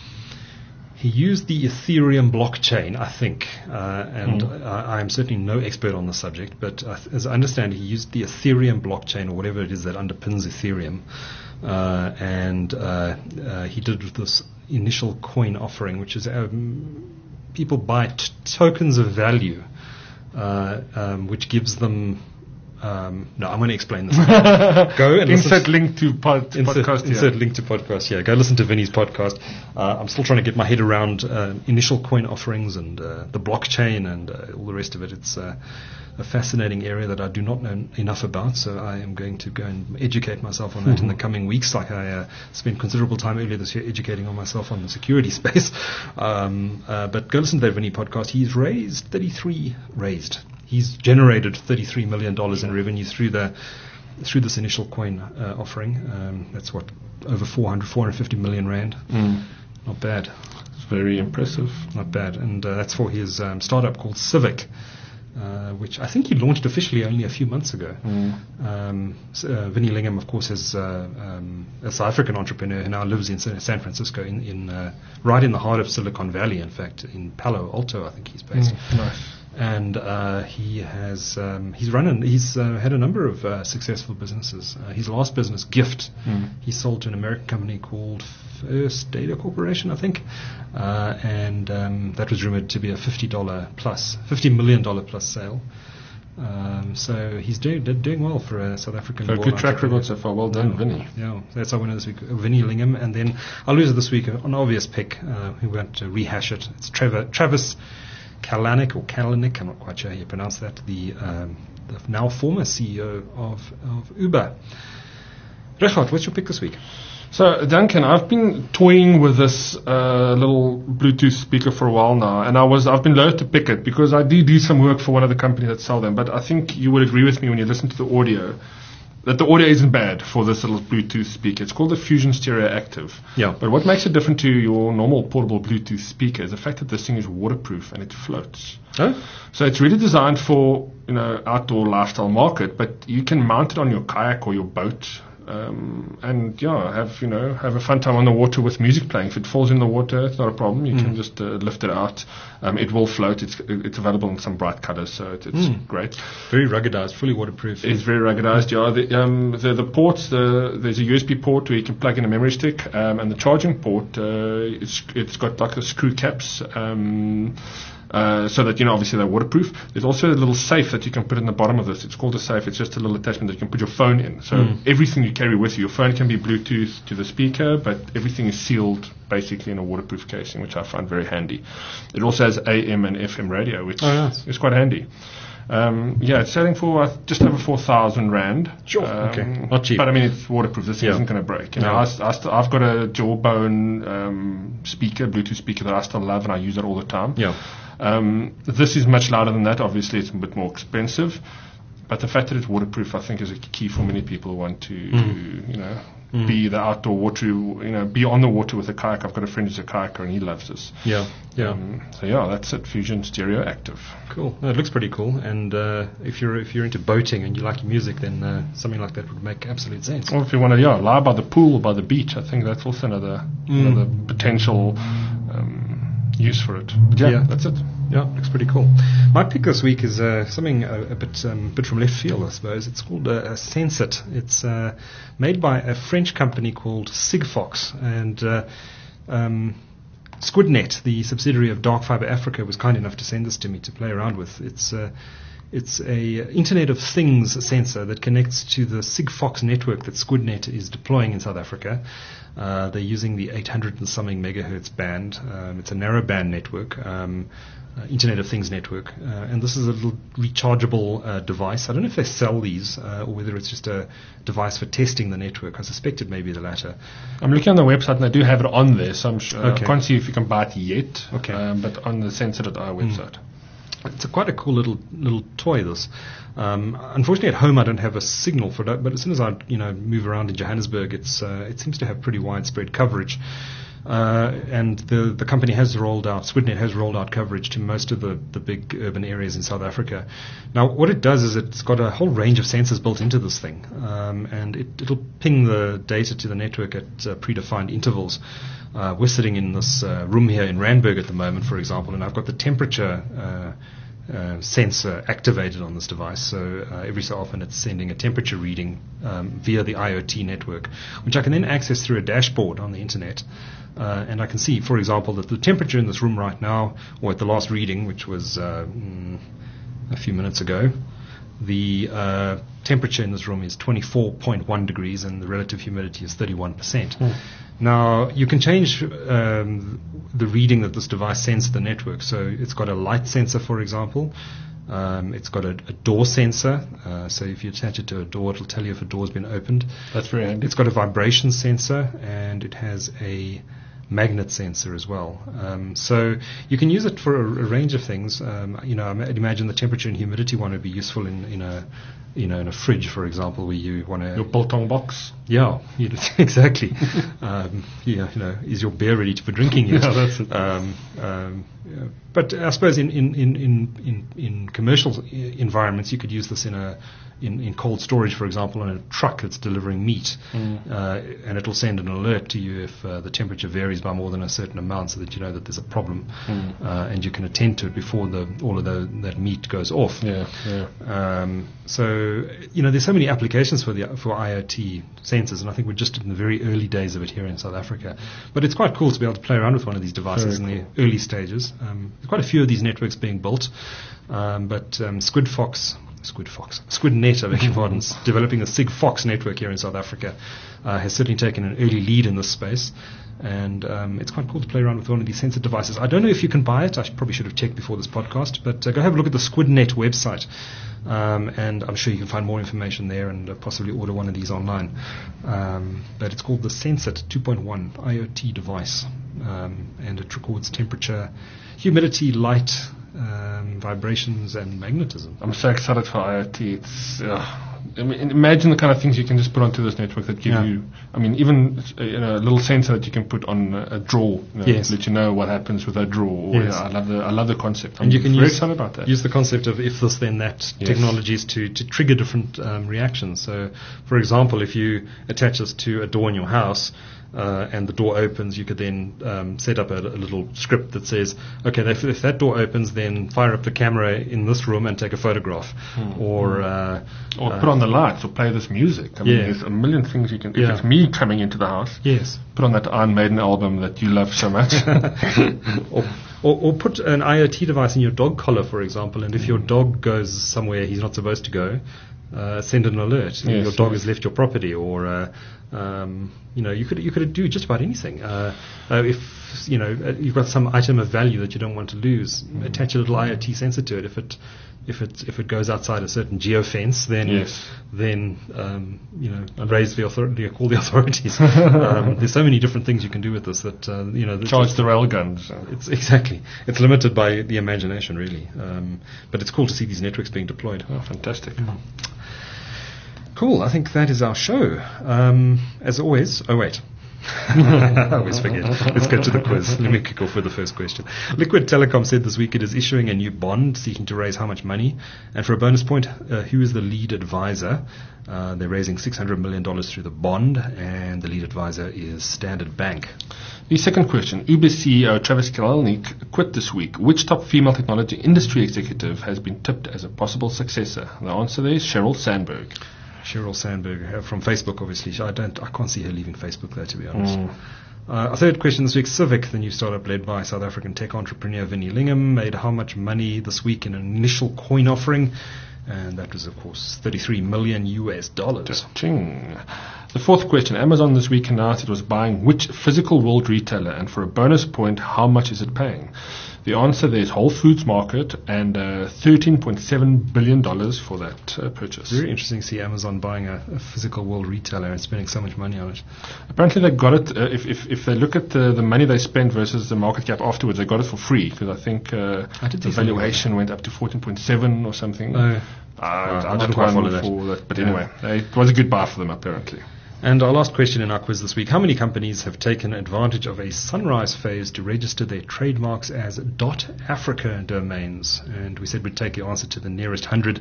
[SPEAKER 2] He used the Ethereum blockchain, I think, uh, and
[SPEAKER 1] Mm.
[SPEAKER 2] I, I am certainly no expert on the subject, but uh, as I understand, he used the Ethereum blockchain or whatever it is that underpins Ethereum, uh, and uh, uh, he did this initial coin offering, which is um, people buy t- tokens of value, uh, um, which gives them. Um, no, I'm going to explain this. Go and listen
[SPEAKER 1] Insert
[SPEAKER 2] to-
[SPEAKER 1] link to, pod, to
[SPEAKER 2] Insert,
[SPEAKER 1] podcast.
[SPEAKER 2] insert
[SPEAKER 1] yeah.
[SPEAKER 2] link to podcast. Yeah, go listen to Vinny's podcast. Uh, I'm still trying to get my head around uh, initial coin offerings and uh, the blockchain and uh, all the rest of it. It's uh, a fascinating area that I do not know enough about, so I am going to go and educate myself on that in the coming weeks. Like I uh, spent considerable time earlier this year educating on myself on the security space. Um, uh, but go listen to that Vinny podcast. He's raised thirty-three raised. He's generated thirty-three million dollars in revenue through the through this initial coin uh, offering. Um, that's what, over four hundred, four hundred fifty million rand.
[SPEAKER 1] Mm.
[SPEAKER 2] Not bad.
[SPEAKER 1] It's very impressive.
[SPEAKER 2] Not bad. And uh, that's for his um, startup called Civic, uh, which I think he launched officially only a few months ago.
[SPEAKER 1] Mm.
[SPEAKER 2] Um, so, uh, Vinnie Lingham, of course, is uh, um, a South African entrepreneur who now lives in Sa- San Francisco, in, in uh, right in the heart of Silicon Valley, in fact, in Palo Alto, I think he's based.
[SPEAKER 1] Mm. Nice.
[SPEAKER 2] And uh, he has um, he's run an, he's uh, had a number of uh, successful businesses. Uh, his last business, Gift,
[SPEAKER 1] Mm.
[SPEAKER 2] he sold to an American company called First Data Corporation, I think, uh, and um, that was rumored to be a fifty dollar plus, fifty million dollar plus sale. Um, so he's doing doing well for a South African.
[SPEAKER 1] So
[SPEAKER 2] born
[SPEAKER 1] good track
[SPEAKER 2] entrepreneur.
[SPEAKER 1] record so far. Well done,
[SPEAKER 2] Yeah,
[SPEAKER 1] Vinny.
[SPEAKER 2] Yeah, that's our winner this week, Vinnie Lingham. And then our loser this week, an obvious pick, uh, who won't uh, rehash it. It's Trevor, Travis Kalanick, or Kalanick, I'm not quite sure how you pronounce that, the, um, the now former C E O of, of Uber. Richard, what's your pick this week?
[SPEAKER 1] So, Duncan, I've been toying with this uh, little Bluetooth speaker for a while now, and I was I've been loath to pick it because I do do some work for one of the companies that sell them. But I think you would agree with me when you listen to the audio that the audio isn't bad for this little Bluetooth speaker. It's called the Fusion Stereo Active.
[SPEAKER 2] Yeah.
[SPEAKER 1] But what makes it different to your normal portable Bluetooth speaker is the fact that this thing is waterproof and it floats.
[SPEAKER 2] Oh?
[SPEAKER 1] So it's really designed for, you know, outdoor lifestyle market, but you can mount it on your kayak or your boat um, and yeah, have you know have a fun time on the water with music playing. If it falls in the water, it's not a problem. You mm. can just uh, lift it out. Um, it will float. It's it's available in some bright colors, so it, it's mm. great.
[SPEAKER 2] Very ruggedized, fully waterproof.
[SPEAKER 1] It's very ruggedized. Yeah, the um, the, the ports. The, there's a U S B port where you can plug in a memory stick, um, and the charging port. Uh, it's it's got like the screw caps. Um, Uh, so that, you know, obviously they're waterproof. There's also a little safe that you can put in the bottom of this. It's called a safe. It's just a little attachment that you can put your phone in. So mm. everything you carry with you, your phone can be Bluetooth to the speaker, but everything is sealed basically in a waterproof casing, which I find very handy. It also has A M and F M radio, which
[SPEAKER 2] oh, yes.
[SPEAKER 1] is quite handy. Um, yeah, it's selling for uh, just over four thousand rand.
[SPEAKER 2] Sure.
[SPEAKER 1] Um,
[SPEAKER 2] okay. Not cheap.
[SPEAKER 1] But I mean, it's waterproof. This
[SPEAKER 2] yeah.
[SPEAKER 1] isn't going to break. You
[SPEAKER 2] no.
[SPEAKER 1] know, I, I st- I've got a Jawbone um, speaker, Bluetooth speaker that I still love, and I use it all the time.
[SPEAKER 2] Yeah.
[SPEAKER 1] Um, this is much louder than that. Obviously, it's a bit more expensive. But the fact that it's waterproof, I think, is a key for many people who want to,
[SPEAKER 2] mm.
[SPEAKER 1] you know,
[SPEAKER 2] mm.
[SPEAKER 1] be the outdoor water, you know, be on the water with a kayak. I've got a friend who's a kayaker, and he loves this.
[SPEAKER 2] Yeah, yeah.
[SPEAKER 1] Um, so yeah, that's it. Fusion Stereo Active.
[SPEAKER 2] Cool. No, it looks pretty cool. And uh, if you're if you're into boating and you like music, then uh, something like that would make absolute sense.
[SPEAKER 1] Or if you want to, yeah, lie by the pool or by the beach, I think that's also another mm. another potential um, use for it. But yeah, yeah, that's it.
[SPEAKER 2] Yeah, looks pretty cool. My pick this week is uh, something a, a bit um, bit from left field, I suppose. It's called uh, a Sensit. It's uh, made by a French company called Sigfox, and uh, um, Squidnet, the subsidiary of Dark Fiber Africa, was kind enough to send this to me to play around with. It's uh, it's a Internet of Things sensor that connects to the Sigfox network that Squidnet is deploying in South Africa. Uh, they're using the eight hundred and something megahertz band. Um, it's a narrow band network. Um, Uh, Internet of Things network, uh, and this is a little rechargeable uh, device. I don't know if they sell these uh, or whether it's just a device for testing the network. I suspect it may be the latter.
[SPEAKER 1] I'm looking on the website and they do have it on there, so I'm sh- uh,
[SPEAKER 2] okay.
[SPEAKER 1] I can't see if you can buy it yet,
[SPEAKER 2] okay.
[SPEAKER 1] um, but on the Sensor dot I O website.
[SPEAKER 2] Mm. It's a quite a cool little little toy, this. Um, unfortunately, at home I don't have a signal for it, but as soon as I you know move around in Johannesburg, it's uh, it seems to have pretty widespread coverage. Uh, and the the company has rolled out, Squidnet has rolled out coverage to most of the, the big urban areas in South Africa. Now, what it does is it's got a whole range of sensors built into this thing, um, and it, it'll ping the data to the network at uh, predefined intervals. Uh, we're sitting in this uh, room here in Randburg at the moment, for example, and I've got the temperature uh, uh, sensor activated on this device. So uh, every so often it's sending a temperature reading um, via the IoT network, which I can then access through a dashboard on the internet. Uh, and I can see, for example, that the temperature in this room right now, or at the last reading, which was uh, mm, a few minutes ago, the uh, temperature in this room is twenty-four point one degrees and the relative humidity is thirty-one percent. Mm. Now, you can change um, the reading that this device sends to the network. So it's got a light sensor, for example. Um, it's got a, a door sensor, uh, so if you attach it to a door, it'll tell you if a door's been opened.
[SPEAKER 1] That's very handy.
[SPEAKER 2] It's got a vibration sensor, and it has a magnet sensor as well. Um, so you can use it for a, a range of things. Um, you know, I'd imagine the temperature and humidity one would be useful in, in a, you know, in a fridge, for example, where you want to...
[SPEAKER 1] Your biltong box.
[SPEAKER 2] Yeah, you know, exactly. um, yeah, you know, is your beer ready for drinking yet?
[SPEAKER 1] Yeah, that's it.
[SPEAKER 2] Um, um, yeah. But I suppose in, in, in, in, in commercial environments, you could use this in a in, in cold storage, for example, on a truck that's delivering meat, mm. uh, and it'll send an alert to you if uh, the temperature varies by more than a certain amount, so that you know that there's a problem, mm. uh, and you can attend to it before the all of the, that meat goes off.
[SPEAKER 1] Yeah, yeah.
[SPEAKER 2] Um, so you know, there's so many applications for the for IoT sensors, and I think we're just in the very early days of it here in South Africa. But it's quite cool to be able to play around with one of these devices very in cool. the early stages. Um, there's quite a few of these networks being built, um, but um, Squidfox. Squidfox, Squidnet, I beg your pardon, developing a Sigfox network here in South Africa, uh, has certainly taken an early lead in this space, and um, it's quite cool to play around with one of these sensor devices. I don't know if you can buy it. I should, probably should have checked before this podcast, but uh, go have a look at the Squidnet website, um, and I'm sure you can find more information there and uh, possibly order one of these online. Um, but it's called the Sensit two point one IoT device, um, and it records temperature, humidity, light, Um, vibrations and magnetism.
[SPEAKER 1] I'm so excited for IoT. It's uh, I mean, imagine the kind of things you can just put onto this network that give
[SPEAKER 2] Yeah.
[SPEAKER 1] you, I mean, even uh, you know, a little sensor that you can put on a, a drawer, you know,
[SPEAKER 2] Yes.
[SPEAKER 1] let you know what happens with that drawer. Or,
[SPEAKER 2] Yes.
[SPEAKER 1] yeah, I love the I love the concept. I'm
[SPEAKER 2] And you can
[SPEAKER 1] very
[SPEAKER 2] use,
[SPEAKER 1] excited about that.
[SPEAKER 2] use the concept of if this then that
[SPEAKER 1] Yes.
[SPEAKER 2] technologies to, to trigger different um, reactions. So, for example, if you attach this to a door in your house uh, and the door opens, you could then um, set up a, a little script that says, okay, if, if that door opens, then fire up the camera in this room and take a photograph. Or, uh,
[SPEAKER 1] Or
[SPEAKER 2] uh,
[SPEAKER 1] put on the lights, or play this music. I mean,
[SPEAKER 2] Yeah.
[SPEAKER 1] there's a million things you can. If
[SPEAKER 2] Yeah.
[SPEAKER 1] it's me coming into the house,
[SPEAKER 2] yes.
[SPEAKER 1] put on that Iron Maiden album that you love so much.
[SPEAKER 2] or, or, or put an IoT device in your dog collar, for example, and if your dog goes somewhere he's not supposed to go, uh, send an alert.
[SPEAKER 1] Yes,
[SPEAKER 2] your dog
[SPEAKER 1] yes.
[SPEAKER 2] has left your property, or uh, um, you know, you could you could do just about anything. Uh, uh, if you know uh, you've got some item of value that you don't want to lose, attach a little IoT sensor to it. If it if it if it goes outside a certain geofence, then
[SPEAKER 1] Yes.
[SPEAKER 2] then um, you know raise the authority, call the authorities. um, there's so many different things you can do with this that uh, you know.
[SPEAKER 1] Charge the rail guns.
[SPEAKER 2] It's exactly. It's limited by the imagination, really. Um, but it's cool to see these networks being deployed.
[SPEAKER 1] Oh, fantastic.
[SPEAKER 2] Cool. I think that is our show. Um, as always. Oh wait. I always forget. Let's go to the quiz. Let me kick off with the first question. Liquid Telecom said this week it is issuing a new bond seeking to raise how much money? And for a bonus point, uh, who is the lead advisor? Uh, they're raising six hundred million dollars through the bond, and the lead advisor is Standard Bank.
[SPEAKER 1] The second question. Uber C E O Travis Kalanick quit this week. Which top female technology industry executive has been tipped as a possible successor? The answer there is Sheryl Sandberg.
[SPEAKER 2] Sheryl Sandberg uh, from Facebook, obviously. I don't, I can't see her leaving Facebook, though, to be honest. Mm. Uh, our third question this week. Civic, the new startup led by South African tech entrepreneur Vinnie Lingham, made how much money this week in an initial coin offering? And that was, of course, thirty-three million U S dollars.
[SPEAKER 1] Ching. The fourth question. Amazon this week announced it was buying which physical world retailer, and for a bonus point, how much is it paying? The answer there is Whole Foods Market, and uh, thirteen point seven billion dollars for that uh, purchase.
[SPEAKER 2] Very interesting to see Amazon buying a, a physical world retailer and spending so much money on it.
[SPEAKER 1] Apparently they got it, uh, if, if if they look at the, the money they spent versus the market cap afterwards, they got it for free, because I think uh,
[SPEAKER 2] I did
[SPEAKER 1] the
[SPEAKER 2] see
[SPEAKER 1] valuation went up to fourteen point seven or something.
[SPEAKER 2] Oh.
[SPEAKER 1] Uh,
[SPEAKER 2] I
[SPEAKER 1] I
[SPEAKER 2] didn't
[SPEAKER 1] didn't
[SPEAKER 2] quite follow
[SPEAKER 1] follow
[SPEAKER 2] that.
[SPEAKER 1] for that. But
[SPEAKER 2] Yeah.
[SPEAKER 1] anyway, they, it was a good buy for them, apparently.
[SPEAKER 2] And our last question in our quiz this week. How many companies have taken advantage of a sunrise phase to register their trademarks as .africa domains? And we said we'd take the answer to the nearest hundred.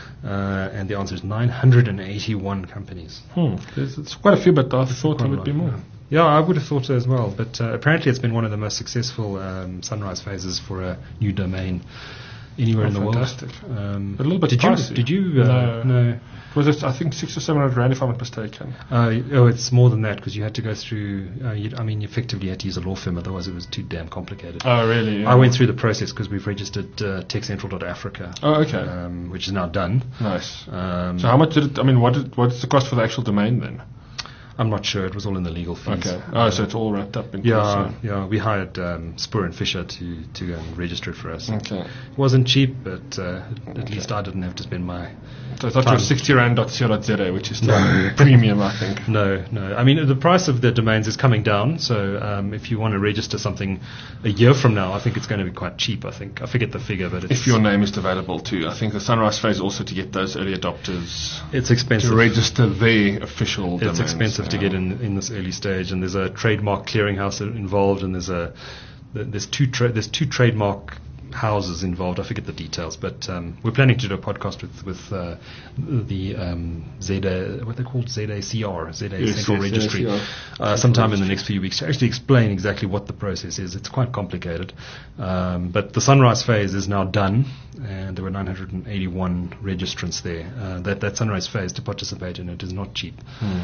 [SPEAKER 2] Uh, and the answer is nine hundred eighty-one companies.
[SPEAKER 1] Hmm. There's, it's quite a few, but I thought there
[SPEAKER 2] Quite a
[SPEAKER 1] would be
[SPEAKER 2] lot,
[SPEAKER 1] more.
[SPEAKER 2] yeah. Yeah, I would have thought so as well. But uh, apparently it's been one of the most successful um, sunrise phases for a new domain anywhere
[SPEAKER 1] Oh,
[SPEAKER 2] in the
[SPEAKER 1] fantastic.
[SPEAKER 2] world. Um,
[SPEAKER 1] A little bit
[SPEAKER 2] did
[SPEAKER 1] pricey.
[SPEAKER 2] you? Did you? Uh,
[SPEAKER 1] No.
[SPEAKER 2] no.
[SPEAKER 1] Was it, I think, six or seven hundred rand, if I'm not mistaken.
[SPEAKER 2] Uh, oh, it's more than that because you had to go through. Uh, you, I mean, you effectively had to use a law firm, otherwise it was too damn complicated.
[SPEAKER 1] Oh, really? Yeah.
[SPEAKER 2] I went through the process because we've registered uh, techcentral dot africa,
[SPEAKER 1] Oh, okay.
[SPEAKER 2] um, which is now done.
[SPEAKER 1] Nice.
[SPEAKER 2] Um,
[SPEAKER 1] So how much did it, I mean, what did, what's the cost for the actual domain then?
[SPEAKER 2] I'm not sure. It was all in the legal fees.
[SPEAKER 1] Okay. Oh, so it's all wrapped up in
[SPEAKER 2] Yeah,
[SPEAKER 1] cost,
[SPEAKER 2] yeah. We hired um, Spur and Fisher to to go and register it for us.
[SPEAKER 1] Okay.
[SPEAKER 2] It wasn't cheap, but uh, at least I didn't have to spend my.
[SPEAKER 1] So it's not
[SPEAKER 2] Time.
[SPEAKER 1] your sixty rand dot co dot za, which is still premium, I think.
[SPEAKER 2] No, no. I mean, the price of the domains is coming down. So um, if you want to register something a year from now, I think it's going to be quite cheap. I think I forget the figure, but it's,
[SPEAKER 1] If your name is available too. I think the sunrise phase also to get those early adopters
[SPEAKER 2] it's expensive.
[SPEAKER 1] to register their official
[SPEAKER 2] It's
[SPEAKER 1] domains.
[SPEAKER 2] expensive to
[SPEAKER 1] Yeah.
[SPEAKER 2] get in in this early stage, and there's a trademark clearinghouse involved, and there's a th- there's two tra- there's two trademark houses involved. I forget the details, but um, we're planning to do a podcast with with uh, the um, Zeta, what they're called, Z A C R, Zeta
[SPEAKER 1] Yes,
[SPEAKER 2] Central
[SPEAKER 1] yes,
[SPEAKER 2] Registry,
[SPEAKER 1] yes, yeah.
[SPEAKER 2] uh, sometime in the next few weeks to actually explain exactly what the process is. It's quite complicated, um, but the sunrise phase is now done, and there were nine hundred eighty-one registrants there. Uh, that that sunrise phase to participate in it is not cheap.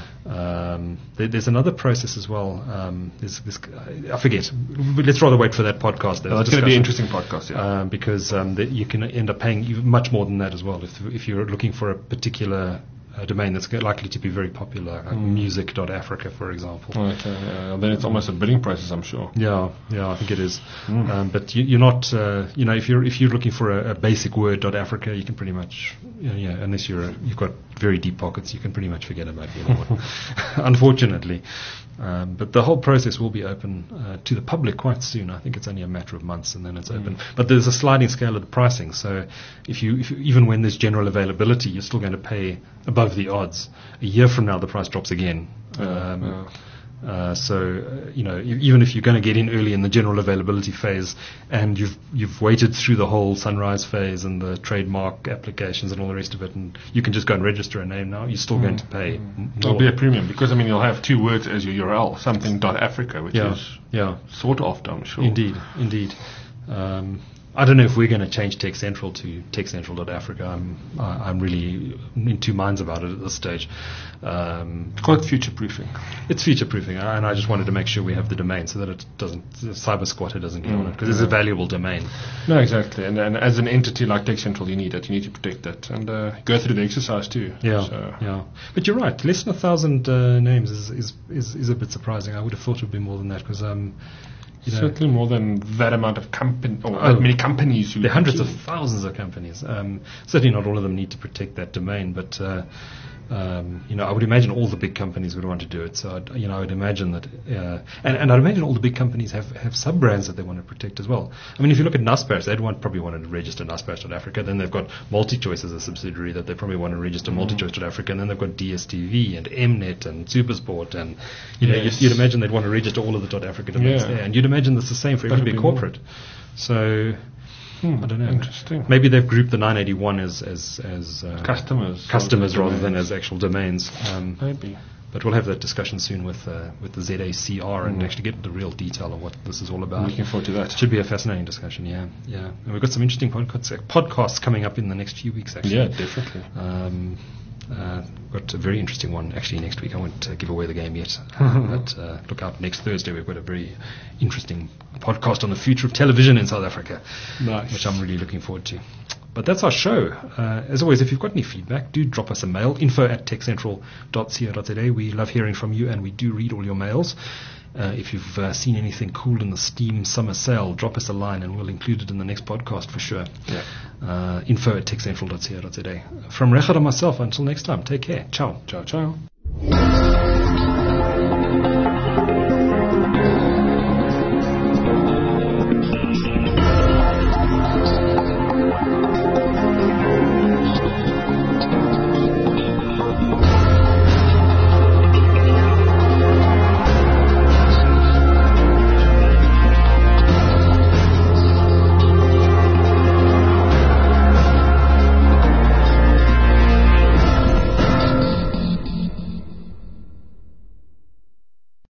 [SPEAKER 2] Um, there, there's another process as well. Um, there's, this, I forget. But let's rather wait for that podcast.
[SPEAKER 1] Oh, it's going to be an interesting podcast, yeah.
[SPEAKER 2] Um, because um, the, you can end up paying even much more than that as well if if you're looking for a particular uh, domain that's likely to be very popular, like music dot africa, for example.
[SPEAKER 1] Okay, yeah. Then it's almost a bidding process, I'm sure.
[SPEAKER 2] Yeah, yeah, I think it is. Um, but you, you're not, uh, you know, if you're if you're looking for a, a basic word dot africa, you can pretty much, you know, yeah, unless you're you've got very deep pockets, you can pretty much forget about it. Unfortunately. Um, but the whole process will be open uh, to the public quite soon. I think it's only a matter of months, and then it's mm. open. But there's a sliding scale of the pricing. So if you, if you, even when there's general availability, you're still going to pay above the odds. A year from now, the price drops again.
[SPEAKER 1] Yeah,
[SPEAKER 2] um,
[SPEAKER 1] yeah.
[SPEAKER 2] Uh, so, uh, you know, e- even if you're going to get in early in the general availability phase and you've you've waited through the whole sunrise phase and the trademark applications and all the rest of it, and you can just go and register a name now, you're still mm. going to pay mm.
[SPEAKER 1] There'll be a premium because, I mean, you'll have two words as your U R L, something dot Africa, which
[SPEAKER 2] yeah.
[SPEAKER 1] is
[SPEAKER 2] yeah.
[SPEAKER 1] sought after, I'm sure.
[SPEAKER 2] Indeed, indeed. Um, I don't know if we're going to change Tech Central to tech central dot africa. I'm I, I'm really in two minds about it at this stage. Um,
[SPEAKER 1] Call it future proofing.
[SPEAKER 2] It's future proofing, and I just wanted to make sure we have the domain so that it doesn't the cyber squatter doesn't get mm, on it because yeah. it's a valuable domain.
[SPEAKER 1] No, exactly. And, and as an entity like Tech Central, you need it. You need to protect that and uh, go through the exercise too.
[SPEAKER 2] Yeah,
[SPEAKER 1] so.
[SPEAKER 2] yeah. But you're right. Less than a thousand uh, names is, is is is a bit surprising. I would have thought it would be more than that because. Um, You know,
[SPEAKER 1] certainly more than that amount of company or oh, that many companies. Who
[SPEAKER 2] there are hundreds of thousands of companies. Um, certainly not all of them need to protect that domain, but uh, um, you know, I would imagine all the big companies would want to do it. So I'd, you know, I would imagine that, uh, and, and I'd imagine all the big companies have, have sub brands that they want to protect as well. I mean, if you look at Naspers, they'd want probably want to register Naspers dot Africa. Then they've got MultiChoice as a subsidiary that they probably want to register mm-hmm. MultiChoice dot Africa. And then they've got D S T V and Mnet and Supersport, and you know, yes. you'd, you'd imagine they'd want to register all of the dot Africa domains yeah. there. And you'd imagine that's the same for every big corporate. More. So.
[SPEAKER 1] Hmm,
[SPEAKER 2] I don't know.
[SPEAKER 1] Interesting.
[SPEAKER 2] Maybe they've grouped the nine eighty-one as as, as uh,
[SPEAKER 1] customers,
[SPEAKER 2] customers rather than as actual domains. Um,
[SPEAKER 1] Maybe.
[SPEAKER 2] But we'll have that discussion soon with uh, with the Z A C R mm. and actually get the real detail of what this is all about.
[SPEAKER 1] I'm looking forward to that.
[SPEAKER 2] It should be a fascinating discussion. Yeah, yeah. And we've got some interesting podcasts podcasts coming up in the next few weeks. Actually,
[SPEAKER 1] yeah, definitely.
[SPEAKER 2] Um, Uh, got a very interesting one actually next week. I won't uh, give away the game yet, but uh, look out next Thursday. We've got a very interesting podcast on the future of television in South Africa,
[SPEAKER 1] nice.
[SPEAKER 2] Which I'm really looking forward to. But that's our show. Uh, as always, if you've got any feedback, do drop us a mail, info at tech central dot co dot za. We love hearing from you, and we do read all your mails. Uh, if you've uh, seen anything cool in the Steam summer sale, drop us a line and we'll include it in the next podcast for sure.
[SPEAKER 1] Yeah.
[SPEAKER 2] Uh, info at tech central dot co dot za. From Rechad and myself, until next time, take care. Ciao.
[SPEAKER 1] Ciao, ciao.